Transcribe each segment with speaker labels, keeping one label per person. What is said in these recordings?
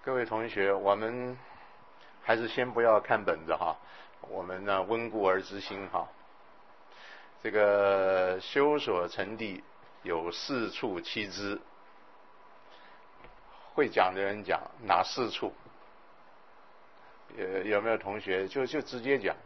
Speaker 1: 各位同学，我们还是先不要看本子哈，我们呢温故而知新哈。这个修所成地有四处七支，会讲的人讲哪四处？有没有同学就直接讲？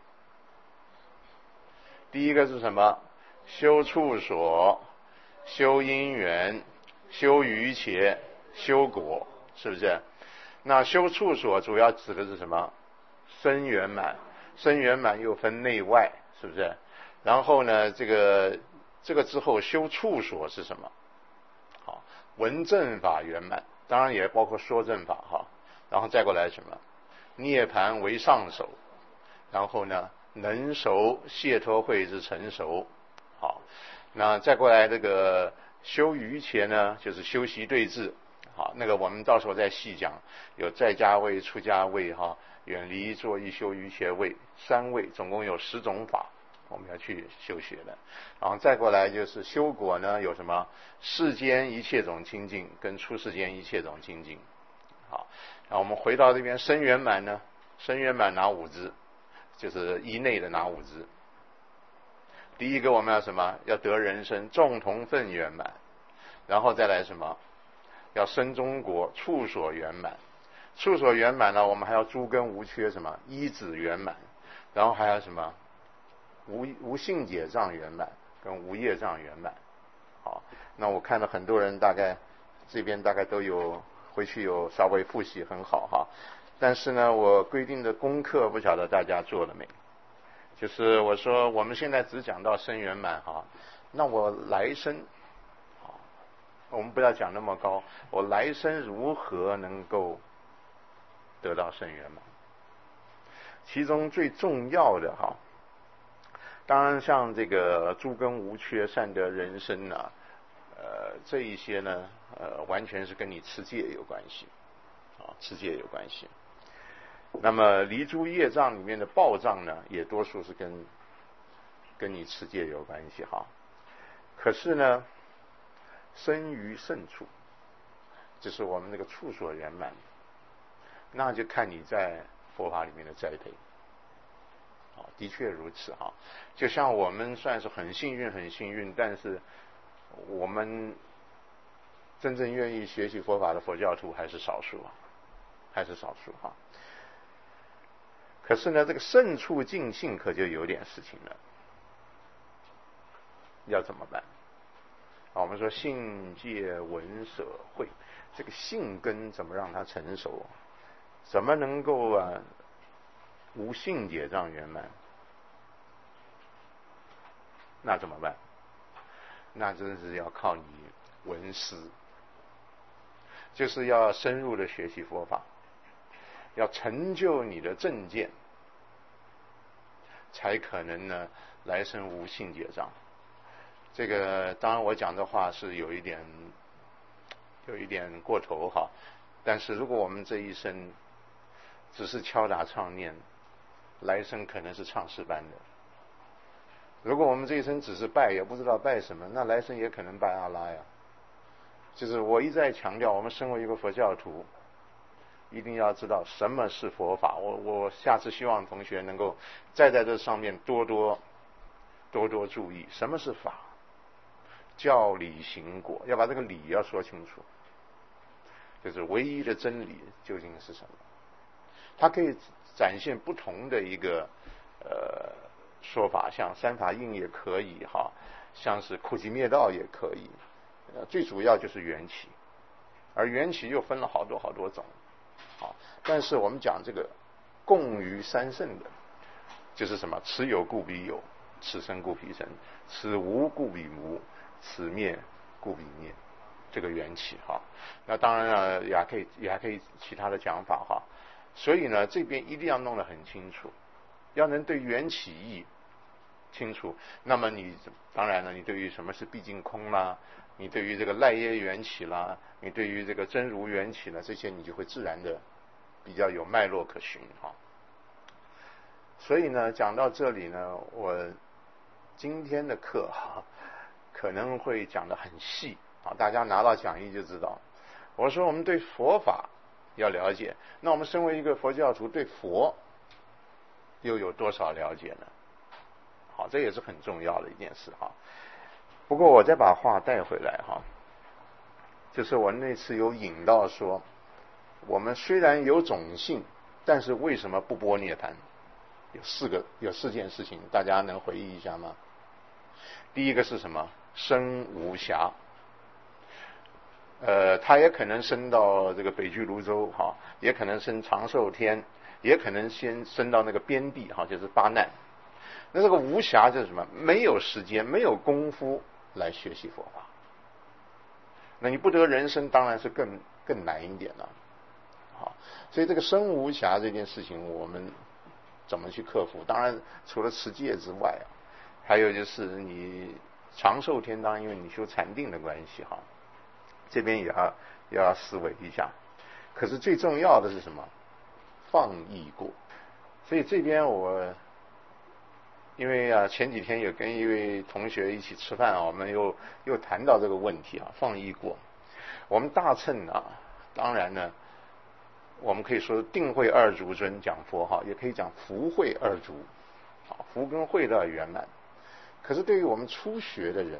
Speaker 1: 第一个是什么？修处所、修因缘、修余切、修果，是不是？那修处所主要指的是什么？身圆满，身圆满又分内外，是不是？然后呢，这个之后修处所是什么？好，闻正法圆满，当然也包括说正法哈。然后再过来什么？涅盘为上首，然后呢，能熟解脱慧之成熟。好，那再过来这个修余切呢，就是修习对治。好，那个我们到时候再细讲，有在家位、出家位哈，远离作意修余切位，三位，总共有10种法，我们要去修学的。然后再过来就是修果呢，有什么世间一切种清净跟出世间一切种清净。好，那我们回到这边身圆满呢，身圆满哪5支？就是一内的哪5支？第一个我们要什么？要得人身众同分圆满，然后再来什么？要生中国处所圆满，处所圆满呢，我们还要诸根无缺什么？依止圆满，然后还有什么？无性解障圆满跟无业障圆满。好，那我看到很多人大概这边大概都有回去有稍微复习，很好哈。但是呢，我规定的功课不晓得大家做了没？就是我说我们现在只讲到身圆满哈，那我来生，我们不要讲那么高，我来生如何能够得到身圆满？其中最重要的哈，当然像这个诸根无缺、善得人身啊，这一些呢，完全是跟你持戒有关系，持戒有关系。那么离诸业障里面的报障呢，也多数是跟你持戒有关系哈。可是呢，生于胜处，就是我们那个处所圆满，那就看你在佛法里面的栽培。的确如此哈。就像我们算是很幸运，但是我们真正愿意学习佛法的佛教徒还是少数哈。可是呢，这个胜处尽性可就有点事情了，要怎么办？我们说信戒闻舍慧，这个信根怎么让它成熟？怎么能够无性解障圆满？那怎么办？那真是要靠你闻思，就是要深入的学习佛法，要成就你的正见，才可能呢来生无性解障。这个当然我讲的话是有一点过头哈，但是如果我们这一生只是敲打唱念，来生可能是唱诗班的；如果我们这一生只是拜，也不知道拜什么，那来生也可能拜阿拉呀。就是我一再强调，我们身为一个佛教徒，一定要知道什么是佛法。我下次希望同学能够再在这上面多多注意，什么是法？教理行果，要把这个理要说清楚，就是唯一的真理究竟是什么？它可以展现不同的一个说法，像三法印也可以哈，像是苦集灭道也可以。最主要就是缘起，而缘起又分了好多种。但是我们讲这个共于三圣的，就是什么？此有故彼有，此生故彼生，此无故彼无，此灭故彼灭，这个缘起哈。那当然了，也还可以其他的讲法哈。所以呢，这边一定要弄得很清楚，要能对缘起义清楚。那么你当然了，你对于什么是毕竟空啦，你对于这个赖耶缘起啦，你对于这个真如缘起啦，这些你就会自然的比较有脉络可循哈。所以呢，讲到这里呢，我今天的课可能会讲得很细大家拿到讲义就知道。我说我们对佛法要了解。那我们身为一个佛教徒，对佛又有多少了解呢？好，这也是很重要的一件事哈。不过我再把话带回来哈，就是我那次有引到说，我们虽然有种性，但是为什么不波涅槃？有四件事情，大家能回忆一下吗？第一个是什么？生无暇。他也可能升到这个北俱泸州哈，也可能升长寿天，也可能先升到那个边地哈，就是八难。那这个无暇就是什么？没有时间，没有功夫来学习佛法。那你不得人生当然是更难一点了。好，所以这个生无暇这件事情，我们怎么去克服？当然除了持戒之外还有就是你长寿天当，因为你修禅定的关系哈，这边也要思维一下。可是最重要的是什么？放逸过。所以这边我因为前几天有跟一位同学一起吃饭我们又谈到这个问题放逸过。我们大乘当然呢，我们可以说定慧二足尊讲佛也可以讲福慧二足，福跟慧都要圆满。可是对于我们初学的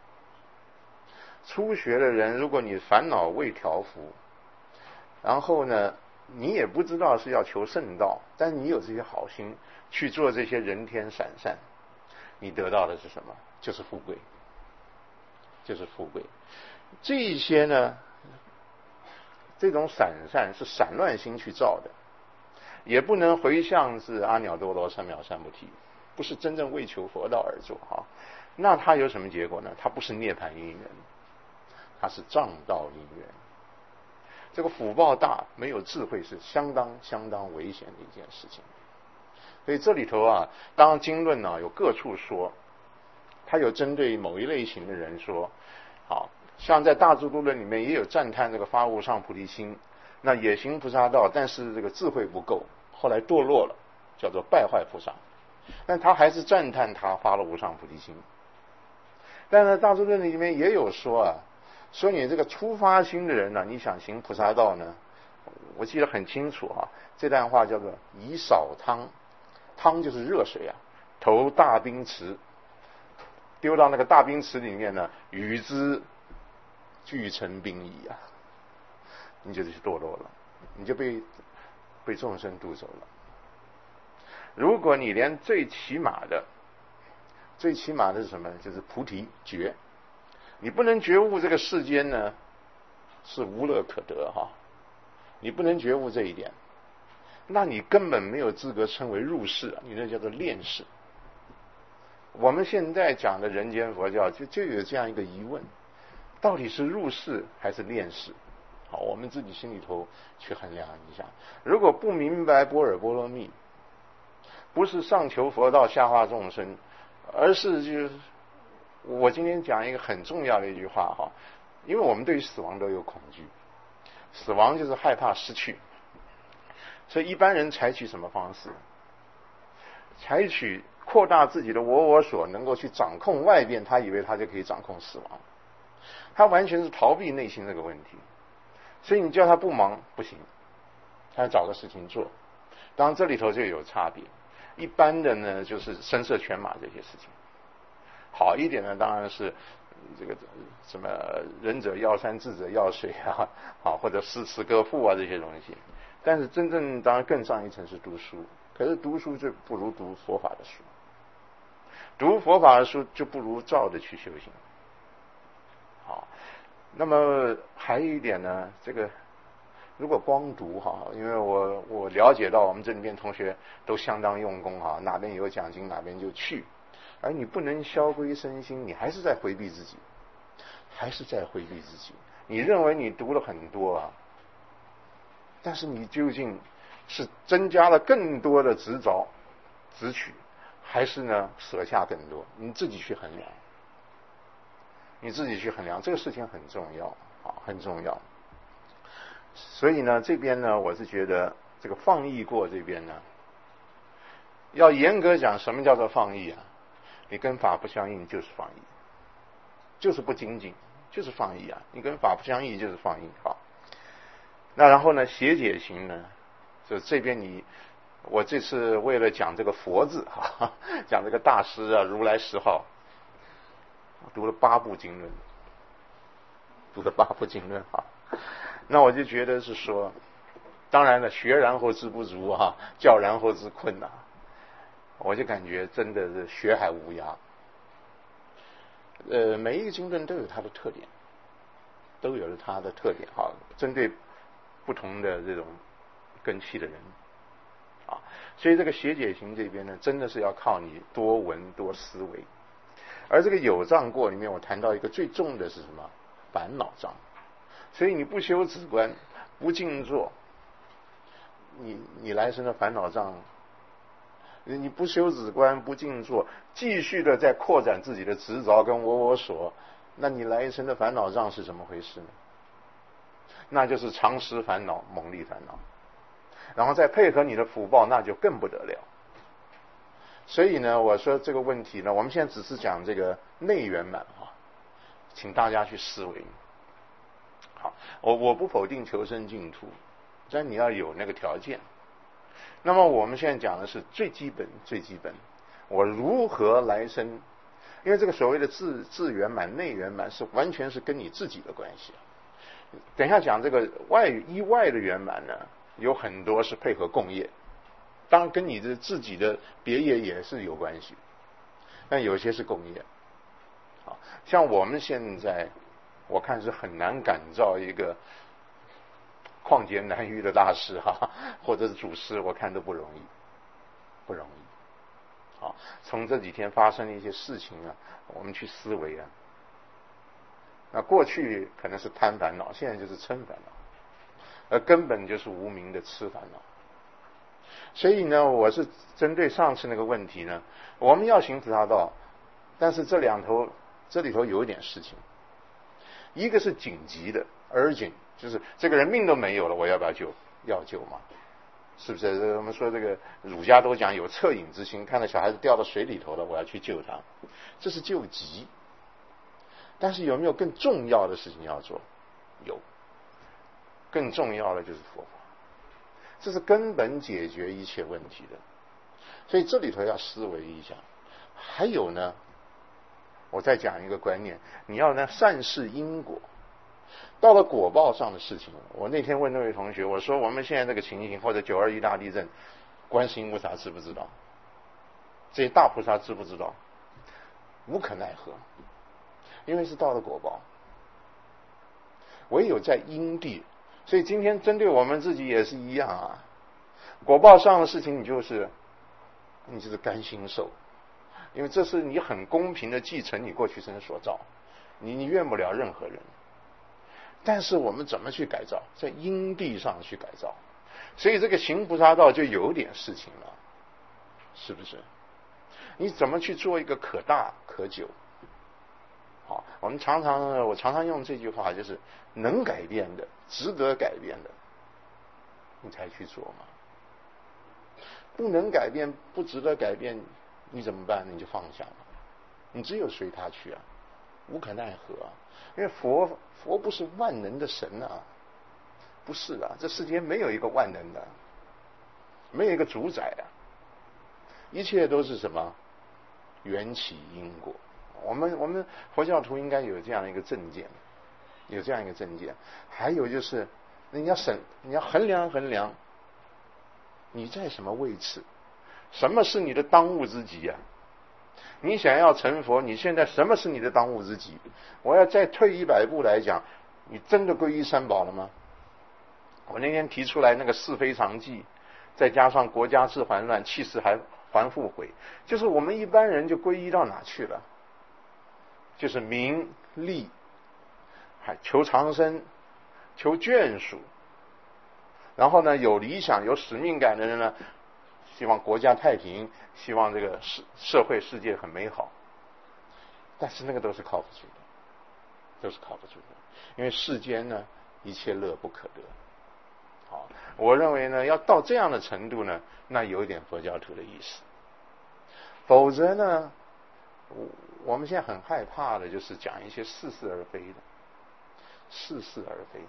Speaker 1: 人，如果你烦恼未调伏，然后呢你也不知道是要求圣道，但是你有这些好心去做这些人天散善，你得到的是什么？就是富贵，就是富贵。这些呢，这种散善是散乱心去造的，也不能回向是阿耨多罗三藐三菩提，不是真正为求佛道而做那它有什么结果呢？它不是涅槃因缘，它是障道因缘。这个福报大，没有智慧是相当危险的一件事情。所以这里头当然经论有各处说，他有针对某一类型的人说，像在大智度论里面也有赞叹这个发无上菩提心，那也行菩萨道，但是这个智慧不够，后来堕落了，叫做败坏菩萨。但他还是赞叹他发了无上菩提心。但是大智度论里面也有说说你这个初发心的人你想行菩萨道呢，我记得很清楚这段话叫做以少汤，汤就是热水投大冰池，丢到那个大冰池里面呢，与之俱成冰矣你就去堕落了，你就被众生渡走了。如果你连最起码的是什么？就是菩提觉，你不能觉悟这个世间呢是无乐可得你不能觉悟这一点，那你根本没有资格称为入世你那叫做恋世。我们现在讲的人间佛教就有这样一个疑问，到底是入世还是恋世？我们自己心里头去衡量一下。如果不明白般若波罗蜜，不是上求佛道下化众生，而是就是我今天讲一个很重要的一句话因为我们对于死亡都有恐惧，死亡就是害怕失去，所以一般人采取什么方式？采取扩大自己的我所，能够去掌控外边，他以为他就可以掌控死亡，他完全是逃避内心这个问题。所以你叫他不忙不行，他要找个事情做。当然这里头就有差别，一般的呢就是声色犬马这些事情，好一点呢当然是这个什么仁者要山智者要水或者诗词歌赋这些东西。但是真正当然更上一层是读书，可是读书就不如读佛法的书，读佛法的书就不如照着去修行。那么还有一点呢，这个如果光读因为我了解到我们这里边同学都相当用功哪边有奖金哪边就去，而你不能消归身心，你还是在回避自己，你认为你读了很多但是你究竟是增加了更多的执着执取，还是呢舍下更多？你自己去衡量，这个事情很重要很重要。所以呢这边呢我是觉得这个放逸过这边呢，要严格讲什么叫做放逸你跟法不相应就是放逸，就是不精进，就是放逸你跟法不相应就是放逸那然后呢，邪解行呢，就这边我这次为了讲这个佛字哈，讲这个大师啊，如来十号，读了8部经论，啊。那我就觉得是说，当然了，学然后知不足哈，教然后知困难。我就感觉真的是学海无涯。每一个经论都有它的特点，哈，针对不同的这种根器的人啊，所以这个邪解行这边呢，真的是要靠你多闻多思维。而这个有障过里面，我谈到一个最重的是什么？烦恼障。所以你不修止观，不静坐，你来生的烦恼障，你不修止观不静坐，继续的在扩展自己的执着跟我所，那你来生的烦恼障是怎么回事呢？那就是常识烦恼、猛力烦恼，然后再配合你的福报，那就更不得了。所以呢，我说这个问题呢，我们现在只是讲这个内圆满啊，请大家去思维。好，我不否定求生净土，但你要有那个条件。那么我们现在讲的是最基本，我如何来生？因为这个所谓的自圆满、内圆满，是完全是跟你自己的关系。等一下讲这个意外的圆满呢，有很多是配合共业，当然跟你的自己的别业也是有关系，但有些是共业。好，像我们现在，我看是很难感召一个旷劫难遇的大师哈，或者是祖师，我看都不容易。好，从这几天发生的一些事情啊，我们去思维啊。那过去可能是贪烦恼，现在就是嗔烦恼，而根本就是无明的痴烦恼。所以呢，我是针对上次那个问题呢，我们要行菩萨道，但是这里头有一点事情，一个是紧急的 urgent， 就是这个人命都没有了，我要不要救？要救嘛，是不是？我们说这个儒家都讲有恻隐之心，看到小孩子掉到水里头了，我要去救他，这是救急。但是有没有更重要的事情要做？有，更重要的就是佛法，这是根本解决一切问题的。所以这里头要思维一下。还有呢，我再讲一个观念，你要呢善事因果。到了果报上的事情，我那天问那位同学，我说我们现在这个情形，或者921大地震，观世音菩萨知不知道？这些大菩萨知不知道？无可奈何，因为是到了果报，唯有在因地。所以今天针对我们自己也是一样啊，果报上的事情，你就是甘心受，因为这是你很公平的继承你过去生所造，你怨不了任何人。但是我们怎么去改造？在因地上去改造。所以这个行菩萨道就有点事情了，是不是？你怎么去做一个可大可久？好，我常常用这句话，就是能改变的、值得改变的，你才去做嘛。不能改变、不值得改变，你怎么办？你就放下嘛，你只有随他去啊，无可奈何啊。因为佛不是万能的神啊，不是啊，这世间没有一个万能的，没有一个主宰啊，一切都是什么？缘起因果。我们佛教徒应该有这样一个正见，还有就是你要衡量你在什么位置，什么是你的当务之急啊？你想要成佛，你现在什么是你的当务之急？我要再退100步来讲，你真的皈依三宝了吗？我那天提出来那个是非常记，再加上国家治还乱，气势还复毁，就是我们一般人就皈依到哪去了？就是名利，还求长生，求眷属，然后呢，有理想有使命感的人呢，希望国家太平，希望这个社会世界很美好。但是那个都是靠不住的，因为世间呢，一切乐不可得。好，我认为呢，要到这样的程度呢，那有一点佛教徒的意思。否则呢，我们现在很害怕的就是讲一些似是而非的，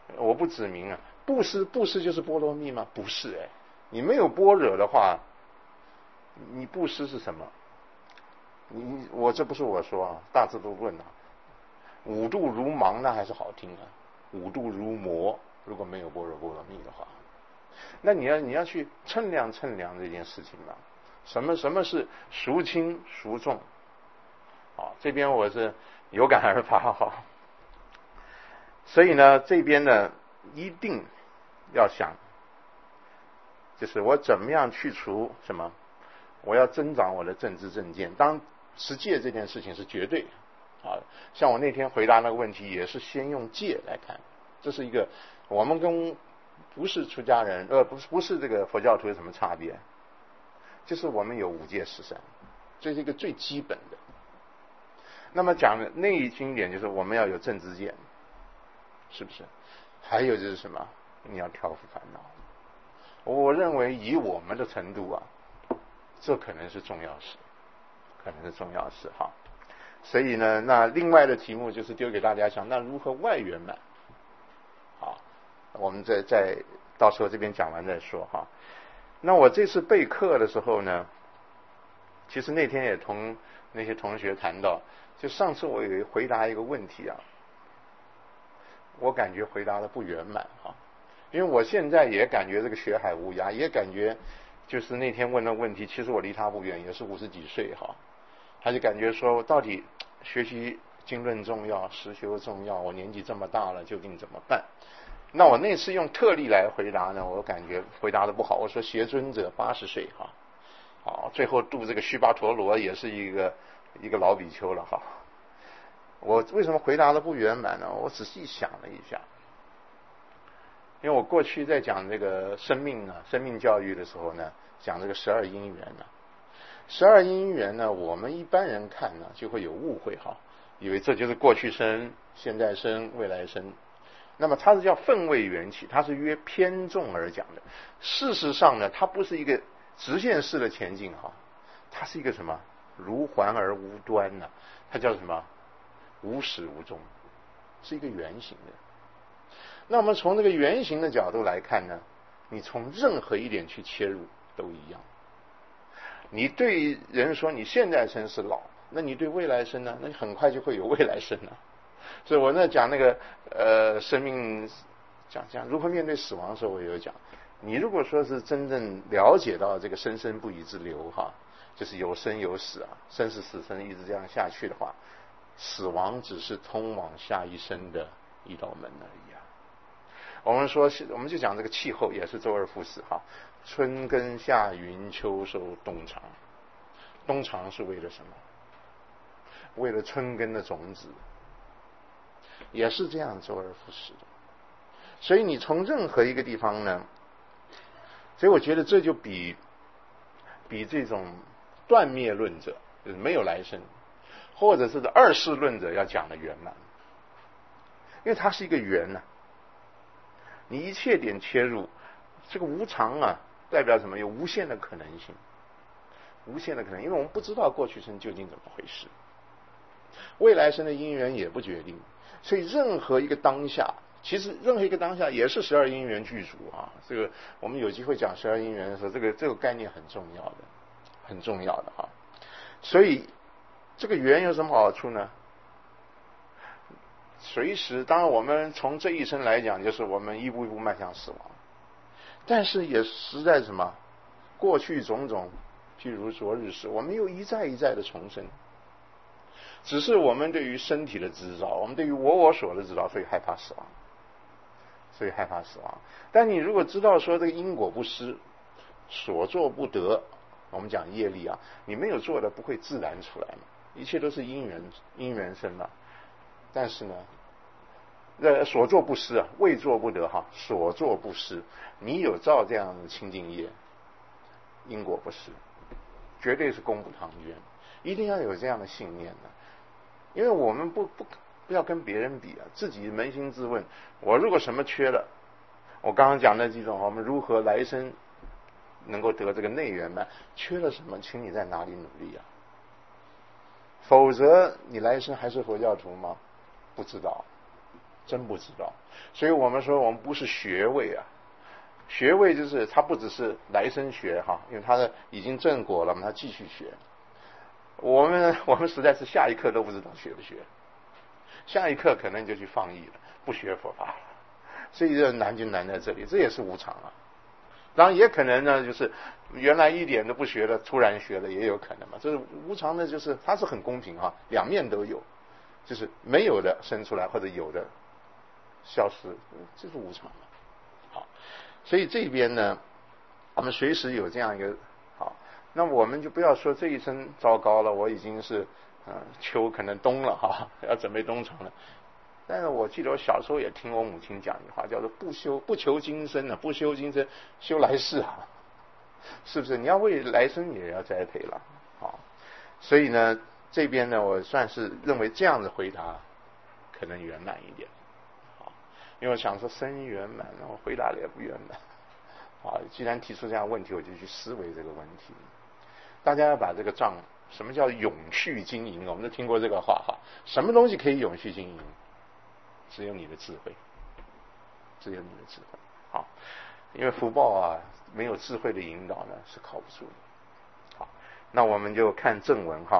Speaker 1: 我不指明啊，布施就是波罗蜜吗？不是哎，你没有般若的话，你布施是什么？我这不是我说啊，大智度论啊，五度如盲那还是好听啊，五度如魔，如果没有般若波罗蜜的话，那你要去称量这件事情嘛。什么是孰轻孰重？啊，这边我是有感而发哈。所以呢，这边呢一定要想，就是我怎么样去除什么？我要增长我的正知正见。当持戒这件事情是绝对啊，像我那天回答那个问题，也是先用戒来看。这是一个我们跟不是出家人，不是这个佛教徒有什么差别？就是我们有五戒十善，这是一个最基本的。那么讲的那一经典就是我们要有正知见，是不是？还有就是什么？你要调伏烦恼。我认为以我们的程度啊，这可能是重要事，哈。所以呢，那另外的题目就是丢给大家想，那如何外圆满？好，我们再到时候这边讲完再说哈。那我这次备课的时候呢，其实那天也同那些同学谈到，就上次我有回答一个问题啊，我感觉回答的不圆满哈，因为我现在也感觉这个学海无涯，也感觉就是那天问的问题，其实我离他不远，也是50几岁哈，他就感觉说到底学习经论重要，实修重要，我年纪这么大了，究竟怎么办？那我那次用特例来回答呢，我感觉回答的不好。我说邪尊者80岁哈，好，最后度这个须巴陀罗也是一个老比丘了哈。我为什么回答的不圆满呢？我仔细想了一下，因为我过去在讲这个生命教育的时候呢，讲这个12因缘呢，12因缘呢，我们一般人看呢就会有误会哈，以为这就是过去生、现在生、未来生。那么它是叫分位缘起，它是约偏重而讲的。事实上呢，它不是一个直线式的前进哈，它是一个什么？如环而无端呢？它叫什么？无始无终，是一个圆形的。那我们从这个圆形的角度来看呢，你从任何一点去切入都一样。你对人说你现在生是老，那你对未来生呢？那你很快就会有未来生了。所以我那讲那个生命讲如何面对死亡的时候，我也有讲，你如果说是真正了解到这个生生不已之流哈，就是有生有死啊，生死死生一直这样下去的话，死亡只是通往下一生的一道门而已啊。我们就讲这个气候也是周而复始哈，春耕夏耘秋收冬藏，冬藏是为了什么？为了春耕的种子。也是这样周而复始的，所以你从任何一个地方呢，所以我觉得这就比这种断灭论者，就是没有来生，或者是二世论者要讲的圆满，因为它是一个圆啊，你一切点切入，这个无常啊，代表什么？有无限的可能性，无限的可能，因为我们不知道过去生究竟怎么回事，未来生的因缘也不决定。所以任何一个当下，其实任何一个当下也是12因缘具足啊。这个我们有机会讲12因缘的时候，这个概念很重要的哈。所以这个缘有什么好处呢？随时，当然我们从这一生来讲，就是我们一步一步迈向死亡，但是也实在什么，过去种种，譬如昨日事，我们又一再的重生。只是我们对于身体的执着，我们对于我所的执着，所以害怕死亡，但你如果知道说这个因果不失，所作不得，我们讲业力啊，你没有做的不会自然出来嘛，一切都是因缘生嘛。但是呢，所作不失啊，未作不得哈，所作不失，你有造这样的清净业，因果不失，绝对是功不唐捐，一定要有这样的信念的。因为我们不要跟别人比啊，自己扪心自问，我如果什么缺了，我刚刚讲的几种，我们如何来生能够得这个内圆满，缺了什么，请你在哪里努力啊？否则你来生还是佛教徒吗？不知道， 真不知道。所以我们说我们不是学位啊，学位就是他不只是来生学哈，因为他的已经正果了嘛，他继续学。我们实在是下一刻都不知道学不学，下一刻可能就去放逸了，不学佛法了。所以这难就难在这里，这也是无常啊。当然也可能呢，就是原来一点都不学的，突然学了也有可能嘛。这是无常的，就是它是很公平啊，两面都有，就是没有的生出来，或者有的消失，这是无常的。好，所以这边呢，我们随时有这样一个好，那我们就不要说这一生糟糕了，我已经是秋可能冬了哈，要准备冬藏了。但是我记得我小时候也听我母亲讲一句话，叫做不求今生啊，不修今生，修来世啊，是不是？你要为来生也要栽培了，好，所以呢，这边呢，我算是认为这样的回答可能圆满一点，好，因为我想说生圆满，我回答的也不圆满，好，既然提出这样的问题，我就去思维这个问题。大家要把这个账，什么叫永续经营？我们都听过这个话哈，什么东西可以永续经营？只有你的智慧，只有你的智慧。好，因为福报啊，没有智慧的引导呢，是靠不住的。好，那我们就看正文哈。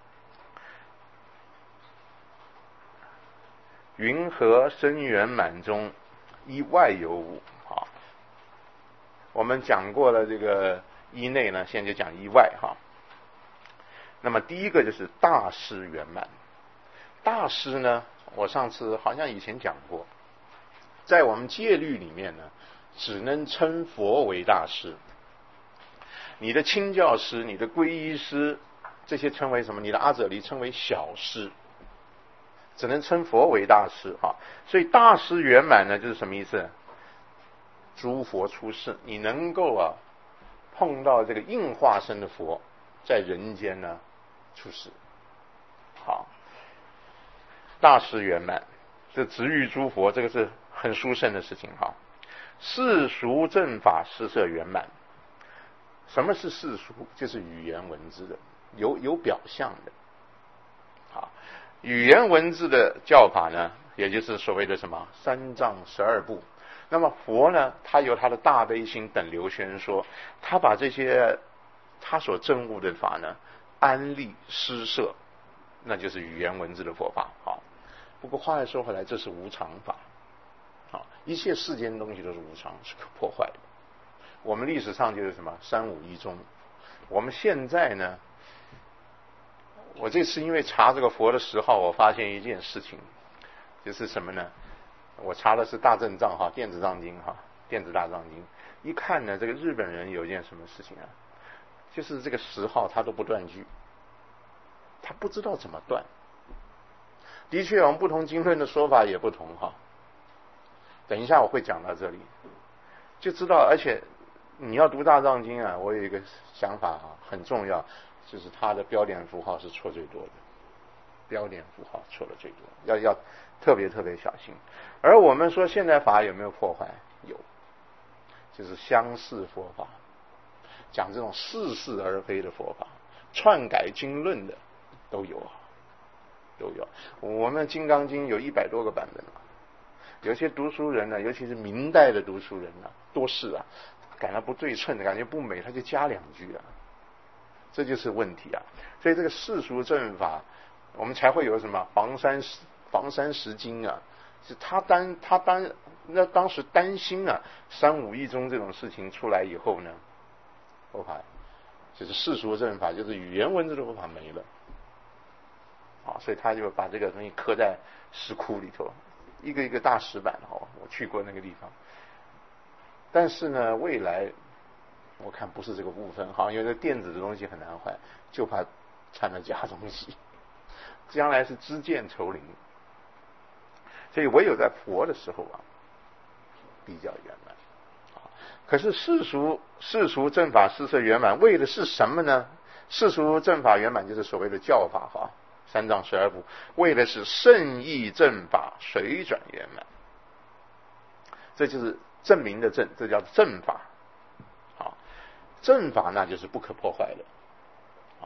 Speaker 1: 云何生圆满中，依外有无。好，我们讲过了这个依内呢，现在就讲依外哈。那么第一个就是大师圆满。大师呢，我上次好像以前讲过，在我们戒律里面呢，只能称佛为大师。你的亲教师、你的皈依师，这些称为什么？你的阿阇黎称为小师，只能称佛为大师哈。所以大师圆满呢，就是什么意思？诸佛出世，你能够碰到这个应化身的佛，在人间呢出世。好。大师圆满，这直遇诸佛，这个是很殊胜的事情哈。世俗正法施设圆满。什么是世俗？就是语言文字的，有表象的。好，语言文字的教法呢，也就是所谓的什么三藏12部。那么佛呢，他有他的大悲心等流宣说，他把这些他所证悟的法呢，安立施设，那就是语言文字的佛法。好。不过话又说回来，这是无常法，好，一切世间东西都是无常，是可破坏的。我们历史上就是什么351宗，我们现在呢，我这次因为查这个佛的时号，我发现一件事情，就是什么呢？我查的是大正藏哈，电子藏经哈，电子大藏经，一看呢，这个日本人有一件什么事情啊？就是这个10号他都不断句，他不知道怎么断。的确，我们不同经论的说法也不同哈。等一下我会讲到这里，就知道。而且你要读大藏经啊，我有一个想法啊，很重要，就是它的标点符号是错最多的，标点符号错的最多，要特别小心。而我们说现代法有没有破坏？有，就是相似佛法，讲这种似是而非的佛法，篡改经论的都有啊。都有，我们《金刚经》有100多个版本了。有些读书人呢，尤其是明代的读书人呢，多是感到不对称的感觉不美，他就加2句这就是问题啊。所以这个世俗正法，我们才会有什么房山石经啊，是他当时担心351宗这种事情出来以后呢，佛法就是世俗正法，就是语言文字的佛法没了。所以他就把这个东西刻在石窟里头，一个大石板我去过那个地方。但是呢，未来我看不是这个部分因为这电子的东西很难坏，就怕掺了假东西，将来是知见愁灵。所以唯有在佛的时候比较圆满。可是世俗正法施设圆满，为的是什么呢？世俗正法圆满就是所谓的教法三藏12部，为的是圣义正法水转圆满，这就是证明的证，这叫正法。好，正法那就是不可破坏的。好，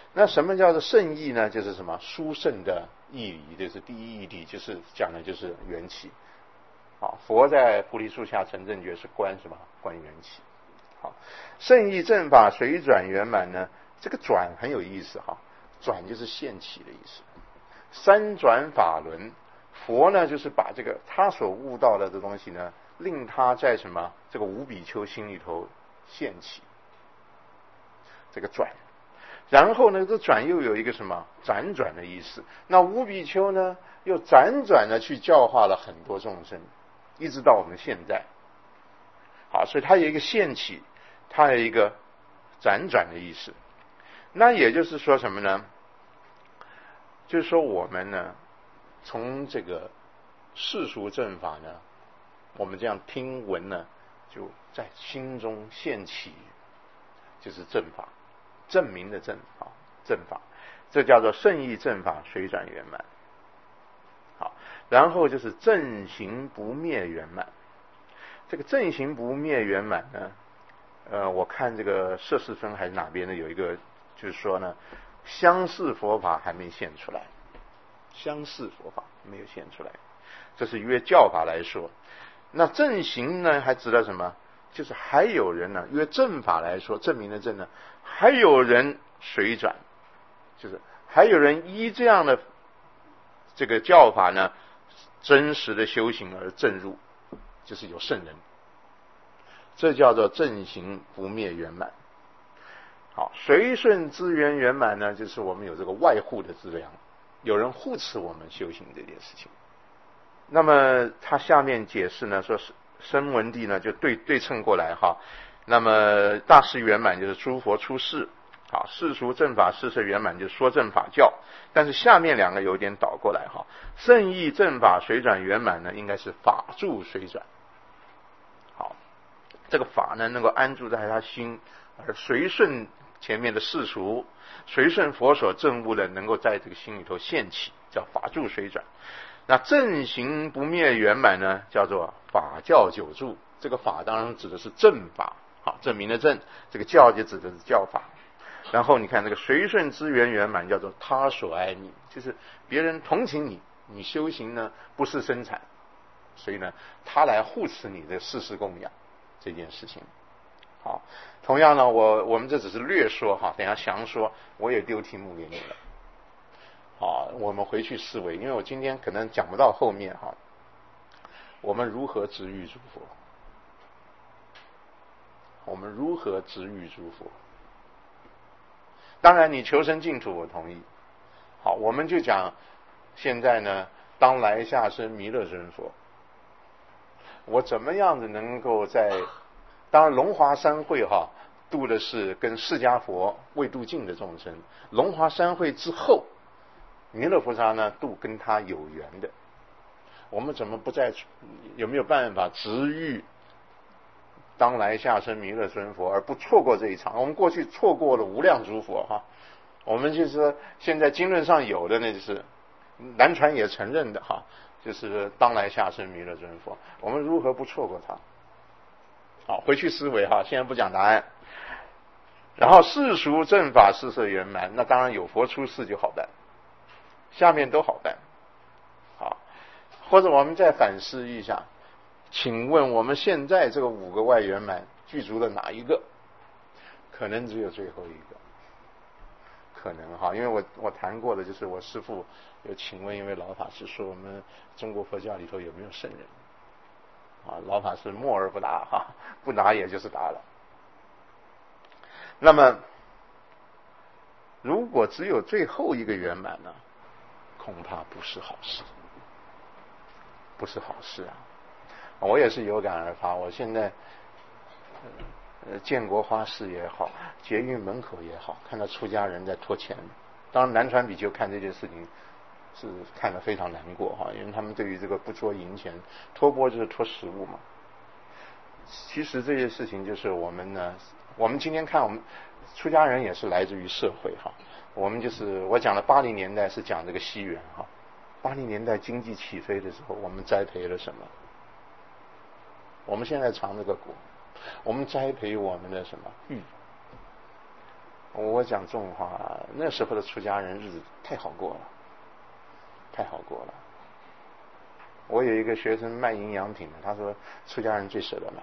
Speaker 1: 那什么叫做圣义呢？就是什么殊胜的义理，就是第一义理，就是讲的就是缘起。好，佛在菩提树下成正觉是观什么？观缘起。好，圣义正法随转圆满呢？这个转很有意思哈，转就是现起的意思。三转法轮，佛呢就是把这个他所悟到的这东西呢，令他在什么这个无比丘心里头现起，这个转。然后呢，这转又有一个什么辗转的意思。那无比丘呢，又辗转的去教化了很多众生，一直到我们现在。好，所以它有一个现起，它有一个辗转的意思。那也就是说什么呢？就是说我们呢，从这个世俗正法呢，我们这样听闻呢，就在心中现起，就是正法，证明的正啊，正法，这叫做圣义正法随转圆满。好，然后就是正行不灭圆满。这个正行不灭圆满呢，我看这个摄事分还是哪边的有一个。就是说呢，相似佛法还没现出来，相似佛法没有现出来，这是约教法来说。那正行呢，还指的什么？就是还有人呢，约正法来说，证明的正呢，还有人随转，就是还有人依这样的这个教法呢，真实的修行而证入，就是有圣人，这叫做正行不灭圆满。好，随顺资源圆满呢，就是我们有这个外护的资粮，有人护持我们修行这件事情。那么他下面解释呢，说是声闻地呢就对称过来哈。那么大士圆满就是诸佛出世，好，世俗正法四摄圆满就是说正法教。但是下面两个有点倒过来哈，圣义正法随转圆满呢，应该是法住随转。好，这个法呢能够安住在他心，而随顺前面的世俗，随顺佛所证悟的，能够在这个心里头现起，叫法住随转。那正行不灭圆满呢，叫做法教久住。这个法当然指的是正法，好，证明的正，这个教就指的是教法。然后你看这个随顺资源圆满，叫做他所爱你，就是别人同情你，你修行呢不是生产，所以呢他来护持你的世事供养这件事情。好，同样呢，我们这只是略说哈，等一下详说，我也丢题目给你了。好，我们回去思维，因为我今天可能讲不到后面哈。我们如何值遇诸佛？我们如何值遇诸佛？当然，你求生净土，我同意。好，我们就讲现在呢，当来下生弥勒尊佛，我怎么样子能够在当然，龙华三会哈度的是跟释迦佛未度尽的众生。龙华三会之后，弥勒菩萨呢度跟他有缘的。我们怎么不在？有没有办法值遇当来下生弥勒尊佛，而不错过这一场？我们过去错过了无量诸佛哈。我们就是说，现在经论上有的呢，就是南传也承认的哈，就是当来下生弥勒尊佛。我们如何不错过他？好，回去思维哈，现在不讲答案。然后世俗正法四摄圆满，那当然有佛出世就好办，下面都好办。好，或者我们再反思一下，请问我们现在这个5个外圆满具足了哪一个？可能只有最后一个，可能哈，因为我谈过的就是我师父有请问一位老法师说，我们中国佛教里头有没有圣人？啊，老法师默而不答哈，不答也就是答了。那么，如果只有最后一个圆满呢，恐怕不是好事，不是好事啊！我也是有感而发，我现在建国花市也好，捷运门口也好，看到出家人在拖钱。当然，南传比丘看这件事情是看得非常难过哈，因为他们对于这个不捉银钱，托钵就是托食物嘛。其实这些事情就是我们呢，我们今天看我们出家人也是来自于社会哈。我们就是我讲了80年代是讲这个西元哈，80年代经济起飞的时候，我们栽培了什么？我们现在尝这个果，我们栽培我们的什么欲？ 我讲重话，那时候的出家人日子太好过了，太好过了。我有一个学生卖营养品的，他说出家人最舍得买。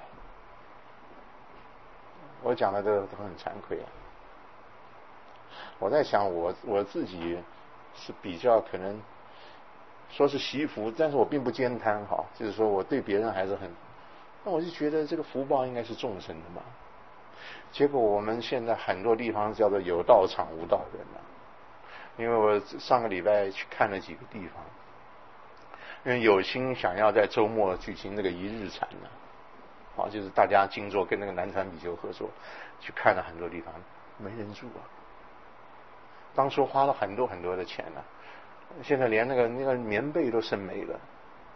Speaker 1: 我讲的都很惭愧啊。我在想我自己是比较可能说是惜福，但是我并不兼贪哈，就是说我对别人还是很，那我就觉得这个福报应该是众生的嘛。结果我们现在很多地方叫做有道场无道人了，因为我上个礼拜去看了几个地方，因为有心想要在周末举行那个一日禅呢，啊，就是大家静坐跟那个南传比丘合作，去看了很多地方，没人住啊。当初花了很多很多的钱呢，现在连那个棉被都剩没了。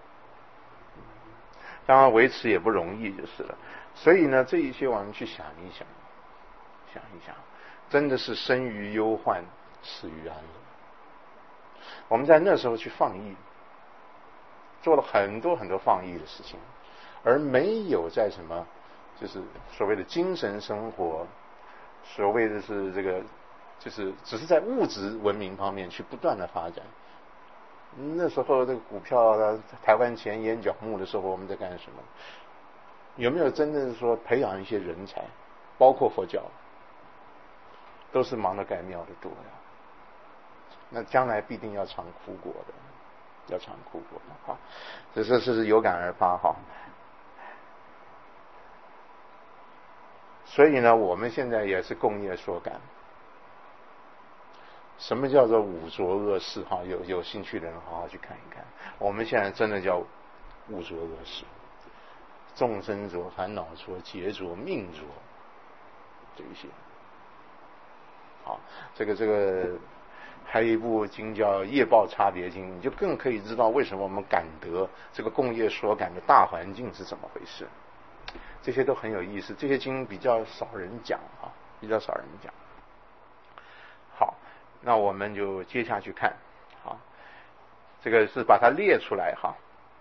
Speaker 1: 当然维持也不容易就是了。所以呢，这一些我们去想一想，想一想，真的是生于忧患，死于安乐。我们在那时候去放逸，做了很多很多放逸的事情，而没有在什么就是所谓的精神生活，所谓的是这个就是只是在物质文明方面去不断的发展。那时候这个股票啊，台湾前眼角目的时候，我们在干什么？有没有真正说培养一些人才？包括佛教，都是忙得盖庙的多呀。那将来必定要尝苦果的，要尝苦果的哈。这是有感而发哈。所以呢，我们现在也是共业所感。什么叫做五浊恶世？哈，有兴趣的人好好去看一看。我们现在真的叫五浊恶世，众生浊、烦恼浊、劫浊、命浊，这一些。好，这个还有一部经叫《业报差别经》，你就更可以知道为什么我们感得这个共业所感的大环境是怎么回事。这些都很有意思，这些经比较少人讲啊，比较少人讲。好。那我们就接下去看，好，这个是把它列出来哈。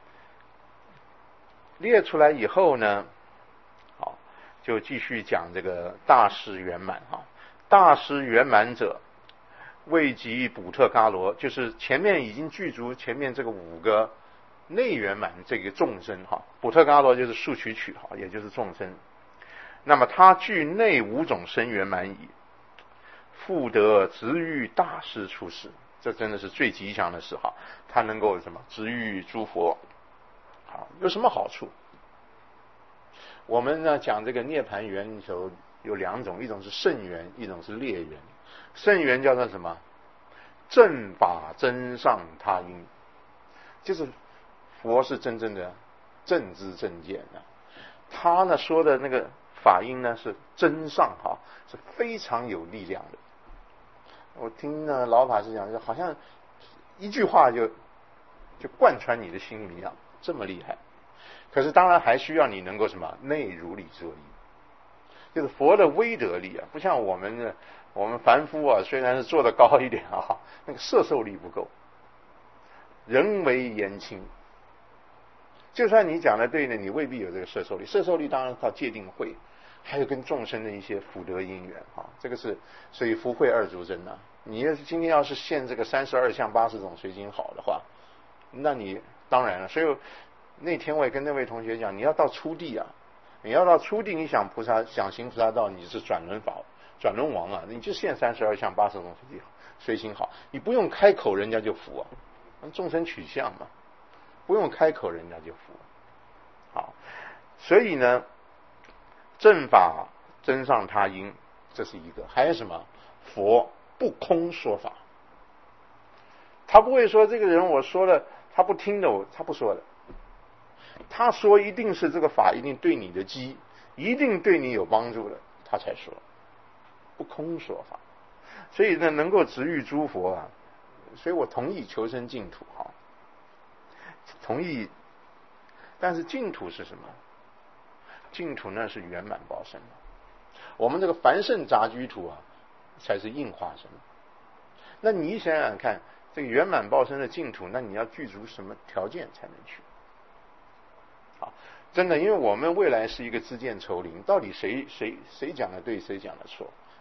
Speaker 1: 列出来以后呢，好，就继续讲这个大师圆满哈。大师圆满者，位极补特伽罗，就是前面已经具足前面这个5个内圆满这个众生哈。补特伽罗就是数取取哈，也就是众生。那么他具内5种身圆满矣。复得直遇大师出世，这真的是最吉祥的事哈。他能够什么直遇诸佛，好，有什么好处？我们呢讲这个涅槃缘的时候有2种，一种是圣缘，一种是烈缘。圣缘叫做什么？正法真上他因，就是佛是真正的正知正见的。他呢说的那个法音呢是真上哈，是非常有力量的。我听呢老法师讲，就好像一句话就贯穿你的心里面一样，这么厉害。可是当然还需要你能够什么内如理作意，就是佛的威德力啊，不像我们凡夫啊，虽然是做得高一点啊，那个摄受力不够，人为言轻。就算你讲的对呢，你未必有这个摄受力。摄受力当然靠戒定慧，还有跟众生的一些福德因缘啊，这个是所以福慧二足真啊。你今天要是现这个32相80种随心好的话，那你当然了。所以那天我也跟那位同学讲，你要到初地啊，你要到初地，你想行菩萨道，你是转轮王啊，你就现32相80种随心好，你不用开口人家就服啊，众生取向嘛，不用开口人家就服。好，所以呢，正法真上他因，这是一个。还有什么？佛不空说法，他不会说这个人我说了他不听的，他不说的。他说一定是这个法一定对你的机，一定对你有帮助的，他才说。不空说法，所以呢，能够直遇诸佛啊，所以我同意求生净土哈，同意。但是净土是什么？净土呢是圆满报身，我们这个凡圣杂居土啊，才是应化身。那你想想看，这个圆满报身的净土，那你要具足什么条件才能去？好，真的，因为我们未来是一个知见愁灵，到底谁讲的对，谁讲的错？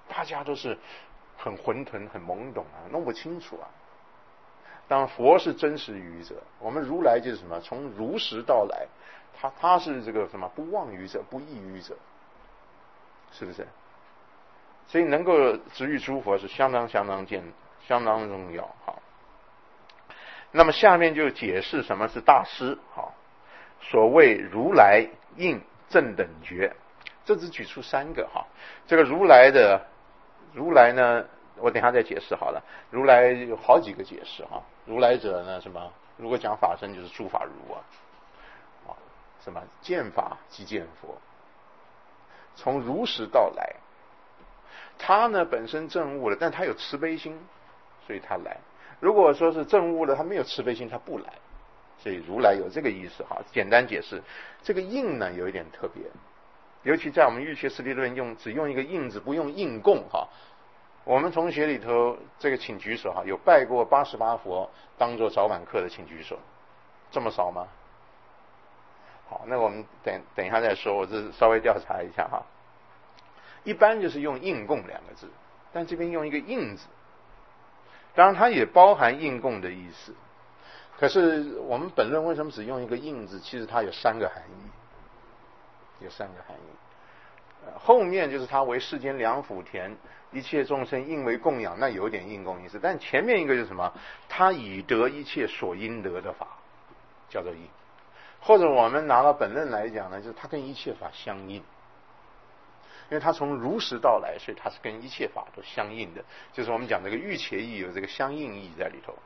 Speaker 1: 大家都是很混沌、很懵懂啊，弄不清楚啊。当然，佛是真实语者，我们如来就是什么？从如实到来，他是这个什么？不妄语者，不异语者，是不是？所以能够直遇诸佛是相当重要。好，那么下面就解释什么是大师。好，所谓如来应正等觉，这只举出3个哈。这个如来呢，我等一下再解释好了。如来有好几个解释哈。如来者呢，什么？如果讲法身就是诸法如啊，什么见法即见佛，从如实到来。他呢本身证悟了，但他有慈悲心，所以他来。如果说是证悟了，他没有慈悲心，他不来。所以如来有这个意思哈。简单解释，这个应呢有一点特别，尤其在我们瑜伽师地论只用一个应字，不用应供哈。我们同学里头这个请举手哈，有拜过88佛当做早晚课的请举手，这么少吗？好，那我们等一下再说，我这稍微调查一下哈。一般就是用应供2个字，但这边用一个应字，当然它也包含应供的意思。可是我们本论为什么只用一个应字？其实它有3个含义，后面就是它为世间良福田，一切众生应为供养，那有点应供意思。但前面一个就是什么？它以得一切所应得的法，叫做应。或者我们拿到本论来讲呢，就是它跟一切法相应。因为它从如实到来，所以它是跟一切法都相应的，就是我们讲这个欲切义有这个相应义在里头。